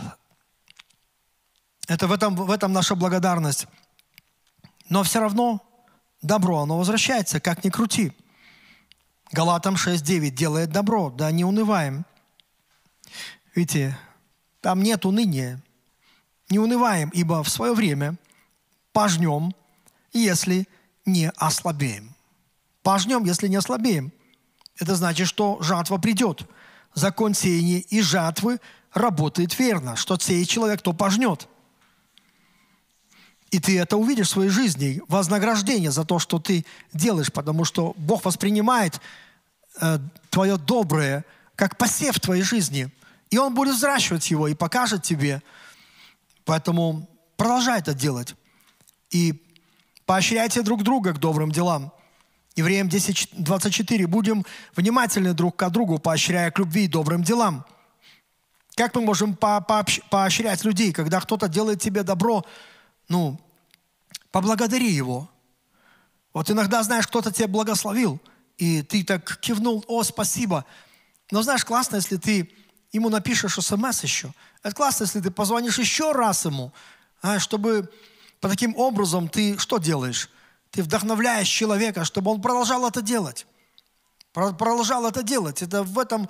это в этом, в этом наша благодарность. Но все равно добро, оно возвращается, как ни крути. Галатам шесть девять делает добро, да не унываем. Видите, там нет уныния. Не унываем, ибо в свое время пожнем, если не ослабеем. Пожнем, если не ослабеем. Это значит, что жатва придет. Закон сеяния и жатвы работает верно. Что сеет человек, то пожнет. И ты это увидишь в своей жизни. Вознаграждение за то, что ты делаешь. Потому что Бог воспринимает э, твое доброе как посев в твоей жизни. И Он будет взращивать его и покажет тебе. Поэтому продолжай это делать. И поощряйте друг друга к добрым делам. Евреям десять двадцать четыре. Будем внимательны друг к другу, поощряя к любви и добрым делам. Как мы можем по- пообщ- поощрять людей, когда кто-то делает тебе добро? Ну, поблагодари его. Вот иногда, знаешь, кто-то тебя благословил, и ты так кивнул, о, спасибо. Но знаешь, классно, если ты ему напишешь смс еще. Это классно, если ты позвонишь еще раз ему, чтобы по таким образом ты что делаешь? Ты вдохновляешь человека, чтобы он продолжал это делать. Продолжал это делать. Это в этом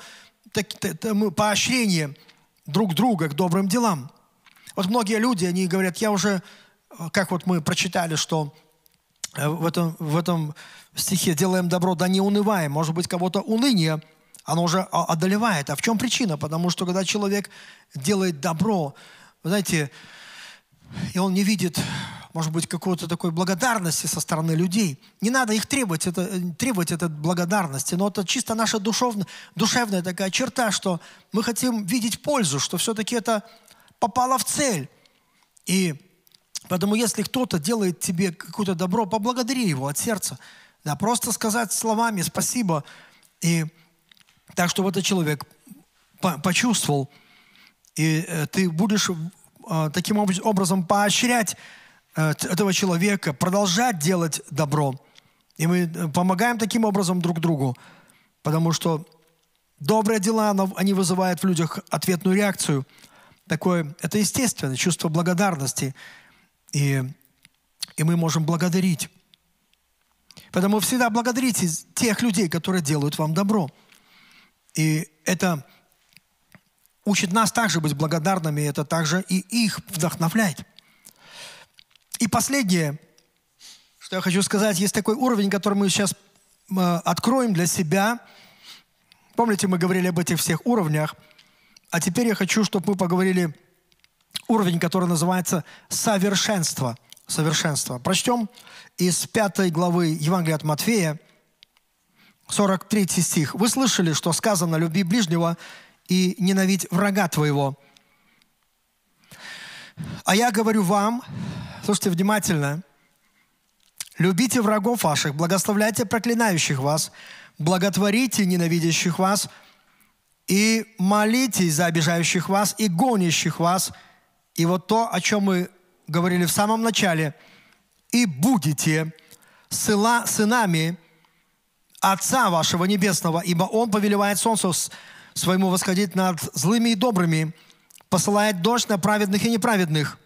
так, так, мы, поощрение друг друга к добрым делам. Вот многие люди, они говорят, я уже, как вот мы прочитали, что в этом, в этом стихе «делаем добро, да не унываем». Может быть, кого-то уныние, оно уже одолевает. А в чем причина? Потому что когда человек делает добро, вы знаете, и он не видит, может быть, какой-то такой благодарности со стороны людей. Не надо их требовать, это, требовать этой благодарности, но это чисто наша душевная, душевная такая черта, что мы хотим видеть пользу, что все-таки это попало в цель. И поэтому, если кто-то делает тебе какое-то добро, поблагодари его от сердца. Да, просто сказать словами «спасибо», и так, чтобы этот человек почувствовал, и э, ты будешь э, таким образом поощрять э, этого человека, продолжать делать добро. И мы помогаем таким образом друг другу, потому что добрые дела, они вызывают в людях ответную реакцию. Такое, это естественное чувство благодарности, и, и мы можем благодарить. Поэтому всегда благодарите тех людей, которые делают вам добро. И это учит нас также быть благодарными, это также и их вдохновляет. И последнее, что я хочу сказать, есть такой уровень, который мы сейчас э, откроем для себя. Помните, мы говорили об этих всех уровнях, а теперь я хочу, чтобы мы поговорили уровень, который называется совершенство. Совершенство. Прочтем из пятой главы Евангелия от Матфея, сорок третий стих. «Вы слышали, что сказано: люби ближнего и ненавидь врага твоего. А я говорю вам, слушайте внимательно, любите врагов ваших, благословляйте проклинающих вас, благотворите ненавидящих вас, и молитесь за обижающих вас и гонящих вас». И вот то, о чем мы говорили в самом начале. «И будете сына, сынами Отца вашего Небесного, ибо Он повелевает солнцу своему восходить над злыми и добрыми, посылает дождь на праведных и неправедных».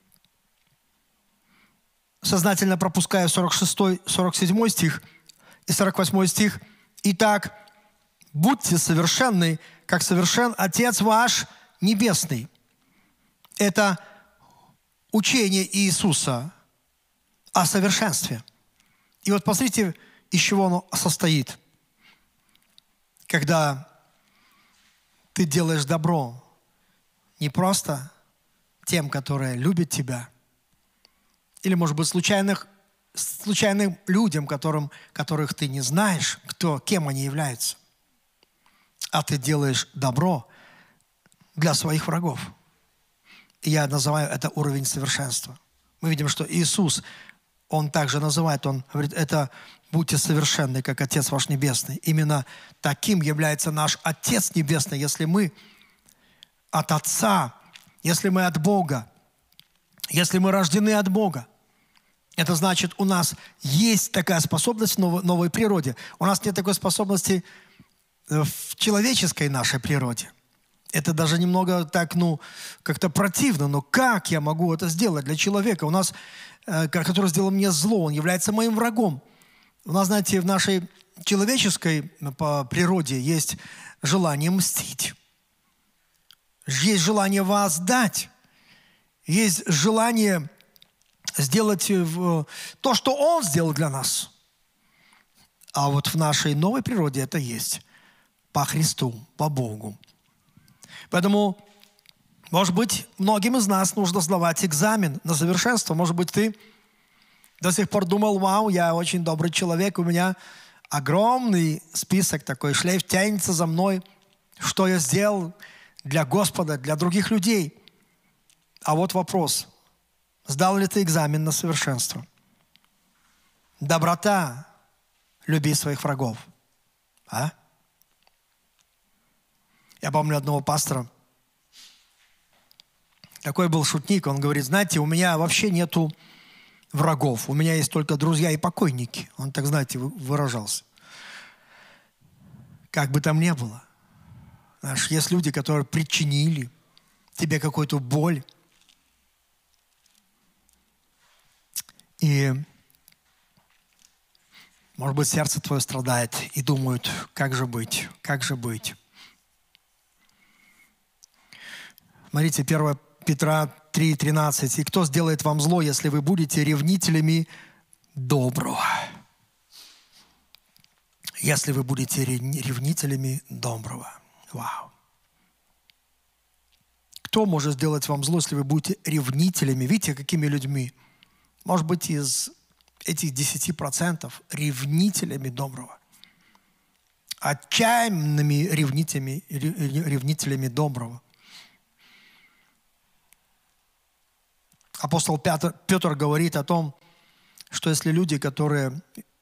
Сознательно пропуская сорок шестой, сорок седьмой стих и сорок восьмой стих. «Итак, будьте совершенны, как совершен Отец ваш Небесный». Это учение Иисуса о совершенстве. И вот посмотрите, из чего оно состоит. Когда ты делаешь добро не просто тем, которые любят тебя, или, может быть, случайных, случайным людям, которым, которых ты не знаешь, кто, кем они являются, а ты делаешь добро для своих врагов. И я называю это уровень совершенства. Мы видим, что Иисус, Он также называет, Он говорит, это будьте совершенны, как Отец ваш Небесный. Именно таким является наш Отец Небесный, если мы от Отца, если мы от Бога, если мы рождены от Бога. Это значит, у нас есть такая способность в новой, новой природе. У нас нет такой способности в человеческой нашей природе. Это даже немного так, ну, как-то противно, но как я могу это сделать для человека, у нас, э, который сделал мне зло, он является моим врагом. У нас, знаете, в нашей человеческой по природе есть желание мстить, есть желание воздать, есть желание сделать то, что Он сделал для нас. А вот в нашей новой природе это есть по Христу, по Богу. Поэтому, может быть, многим из нас нужно сдавать экзамен на совершенство. Может быть, ты до сих пор думал: вау, я очень добрый человек, у меня огромный список такой, шлейф тянется за мной, что я сделал для Господа, для других людей. А вот вопрос: сдал ли ты экзамен на совершенство? Доброта, люби своих врагов. А? Я помню одного пастора, такой был шутник, он говорит: знаете, у меня вообще нету врагов, у меня есть только друзья и покойники. Он так, знаете, выражался. Как бы там ни было. Знаешь, есть люди, которые причинили тебе какую-то боль. И, может быть, сердце твое страдает и думают: как же быть, как же быть. Смотрите, первое Петра три тринадцать. «И кто сделает вам зло, если вы будете ревнителями доброго?» Если вы будете ревнителями доброго. Вау. Кто может сделать вам зло, если вы будете ревнителями? Видите, какими людьми? Может быть, из этих десяти процентов ревнителями доброго. Отчаянными ревнителями, ревнителями доброго. Апостол Петр, Петр говорит о том, что если люди, которые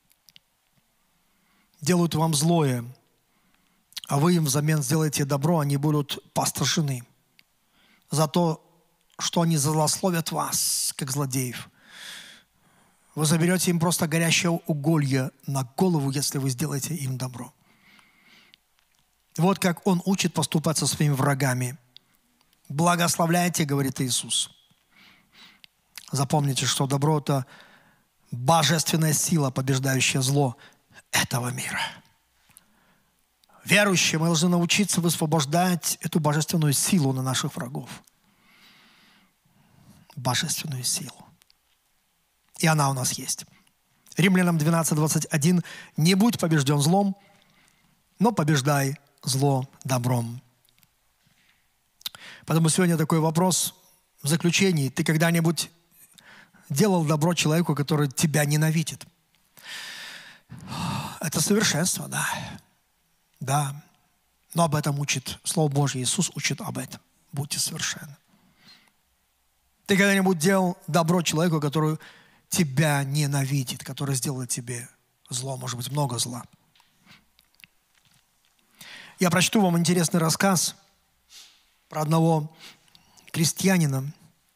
делают вам злое, а вы им взамен сделаете добро, они будут пострашены за то, что они злословят вас, как злодеев. Вы заберете им просто горящее уголье на голову, если вы сделаете им добро. Вот как Он учит поступать со своими врагами. Благословляйте, говорит Иисус. Запомните, что добро – это божественная сила, побеждающая зло этого мира. Верующие, мы должны научиться высвобождать эту божественную силу на наших врагов. Божественную силу. И она у нас есть. Римлянам двенадцать двадцать один. «Не будь побежден злом, но побеждай зло добром». Поэтому сегодня такой вопрос в заключении. Ты когда-нибудь делал добро человеку, который тебя ненавидит? Это совершенство, да. Да. Но об этом учит Слово Божье. Иисус учит об этом. Будьте совершенны. Ты когда-нибудь делал добро человеку, который тебя ненавидит, который сделал тебе зло, может быть, много зла? Я прочту вам интересный рассказ про одного крестьянина.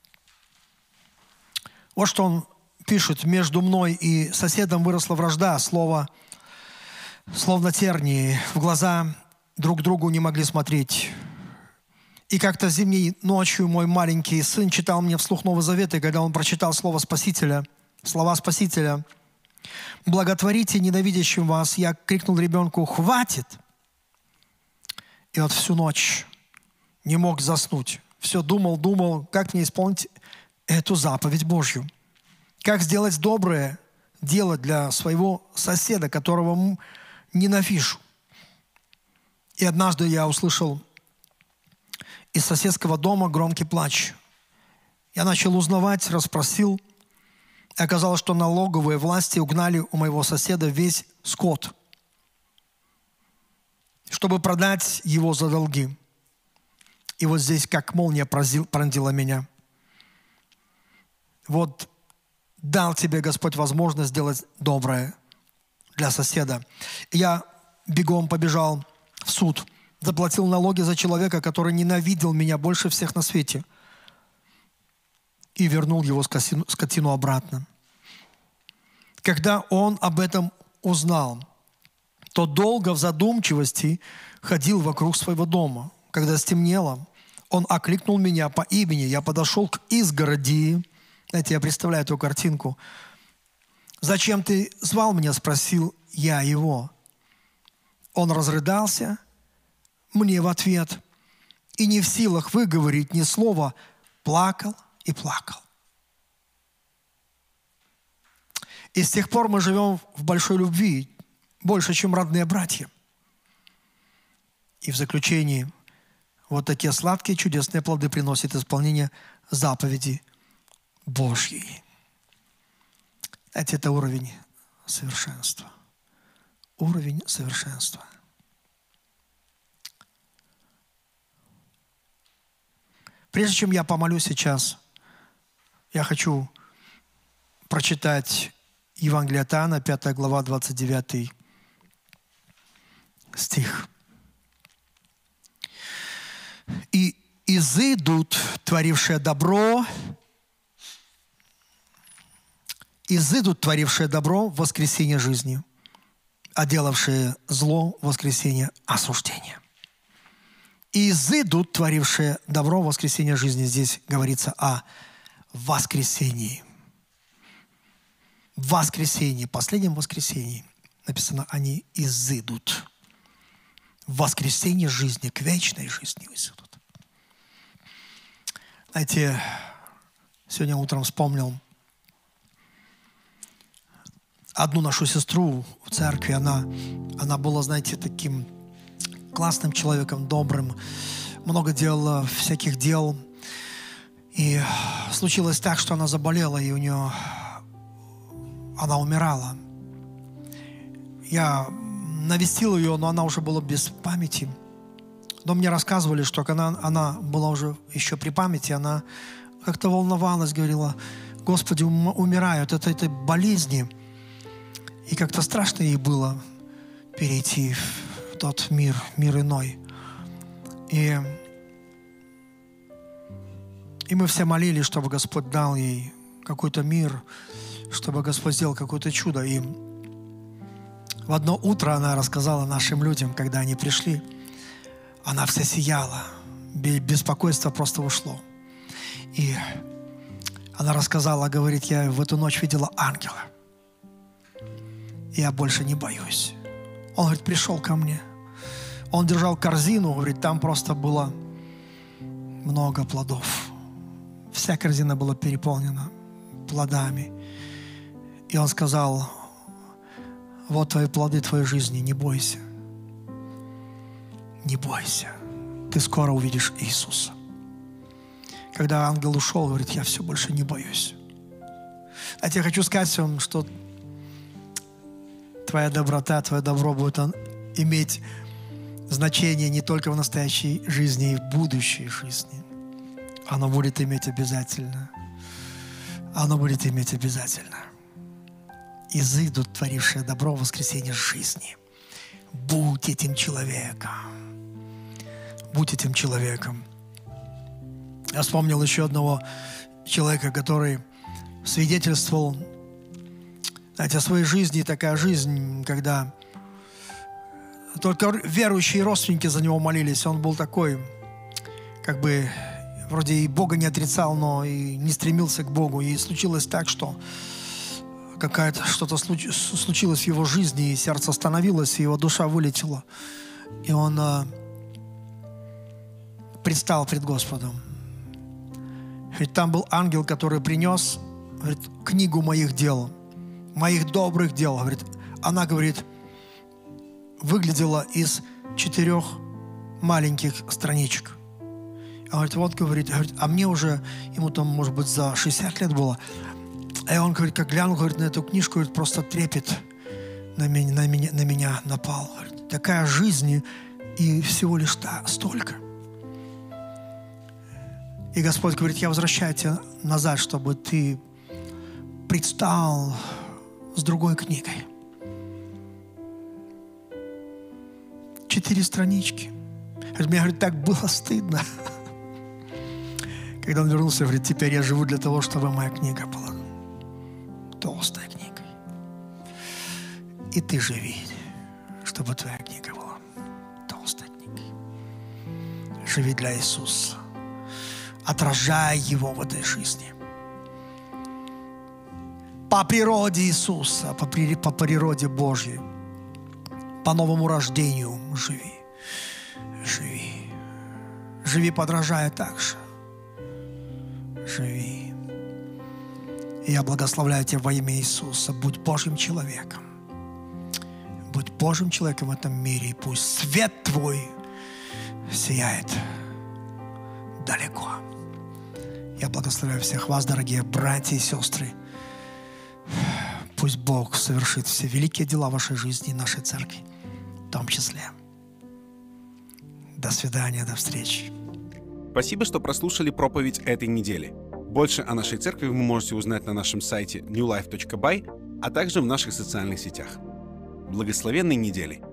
Вот что он пишет. «Между мной и соседом выросла вражда, слово, словно тернии. В глаза друг другу не могли смотреть. И как-то зимней ночью мой маленький сын читал мне вслух Новый Завет, и когда он прочитал слово Спасителя, слова Спасителя, «Благотворите ненавидящим вас», я крикнул ребенку: «Хватит!» И вот всю ночь не мог заснуть. Все думал, думал, как мне исполнить эту заповедь Божью. Как сделать доброе дело для своего соседа, которого ненавижу. И однажды я услышал из соседского дома громкий плач. Я начал узнавать, расспросил. И оказалось, что налоговые власти угнали у моего соседа весь скот, чтобы продать его за долги. И вот здесь как молния пронзила меня. Вот дал тебе Господь возможность сделать доброе для соседа. И я бегом побежал в суд, заплатил налоги за человека, который ненавидел меня больше всех на свете, и вернул его скотину, скотину обратно. Когда он об этом узнал, то долго в задумчивости ходил вокруг своего дома. Когда стемнело, он окликнул меня по имени. Я подошел к изгороди. Знаете, я представляю эту картинку. «Зачем ты звал меня?» – спросил я его. Он разрыдался мне в ответ и не в силах выговорить ни слова, плакал и плакал. И с тех пор мы живем в большой любви, больше, чем родные братья. И в заключении вот такие сладкие, чудесные плоды приносит исполнение заповеди Божьей. Знаете, это уровень совершенства. Уровень совершенства. Прежде чем я помолюсь сейчас, я хочу прочитать Евангелие от Иоанна, пятая глава, двадцать девятый стих. «И изыдут, творившие добро, изыдут, творившие добро в воскресенье жизни, а делавшие зло в воскресенье осуждения». И изыдут, творившие добро в воскресенье жизни. Здесь говорится о воскресении. В воскресенье, последнем воскресенье написано, они изыдут. В воскресенье жизни, к вечной жизни изыдут. Знаете, сегодня утром вспомнил одну нашу сестру в церкви. Она, она была, знаете, таким классным человеком, добрым. Много делала всяких дел. И случилось так, что она заболела, и у нее... Она умирала. Я навестил ее, но она уже была без памяти. Но мне рассказывали, что когда она была уже еще при памяти, она как-то волновалась, говорила: Господи, умирают от этой болезни. И как-то страшно ей было перейти в тот мир, мир иной. И, и мы все молились, чтобы Господь дал ей какой-то мир, чтобы Господь сделал какое-то чудо. И в одно утро она рассказала нашим людям, когда они пришли, она вся сияла, беспокойство просто ушло. И она рассказала, говорит: я в эту ночь видела ангела. И я больше не боюсь. Он, говорит, пришел ко мне. Он держал корзину, говорит, там просто было много плодов. Вся корзина была переполнена плодами. И он сказал: вот твои плоды твоей жизни, не бойся. Не бойся. Ты скоро увидишь Иисуса. Когда ангел ушел, говорит: я все больше не боюсь. А я хочу сказать вам, что твоя доброта, твое добро будет иметь значение не только в настоящей жизни, и в будущей жизни. Оно будет иметь обязательно. Оно будет иметь обязательно. Изыдут творившие добро в воскресенье жизни. Будь этим человеком. Будь этим человеком. Я вспомнил еще одного человека, который свидетельствовал, знаете, о своей жизни. Такая жизнь, когда только верующие родственники за него молились. Он был такой, как бы, вроде и Бога не отрицал, но и не стремился к Богу. И случилось так, что какая-то что-то случилось в его жизни, и сердце остановилось, и его душа вылетела. И он э, предстал пред Господом. Ведь там был ангел, который принес, говорит, книгу моих дел, моих добрых дел. Говорит, она, говорит, выглядела из четырех маленьких страничек. Он говорит, вот, говорит, говорит, а мне уже, ему там, может быть, за шестьдесят лет было. И он, говорит, как глянул, говорит, на эту книжку, говорит, просто трепет на меня, на меня, на меня напал. Говорит, такая жизнь, и всего лишь та, столько. И Господь говорит, я возвращаю тебя назад, чтобы ты предстал с другой книгой. Четыре странички. Мне, говорит, так было стыдно. Когда он вернулся, говорит, теперь я живу для того, чтобы моя книга была толстая книга. И ты живи, чтобы твоя книга была толстой книгой. Живи для Иисуса. Отражай Его в этой жизни. По природе Иисуса, по, при, по природе Божьей, по новому рождению живи. Живи. Живи, подражая так же. Живи. И я благословляю тебя во имя Иисуса. Будь Божьим человеком. Будь Божьим человеком в этом мире. И пусть свет твой сияет далеко. Я благословляю всех вас, дорогие братья и сестры. Пусть Бог совершит все великие дела в вашей жизни и нашей церкви, в том числе. До свидания, до встречи. Спасибо, что прослушали проповедь этой недели. Больше о нашей церкви вы можете узнать на нашем сайте нью лайф точка бай, а также в наших социальных сетях. Благословенной недели!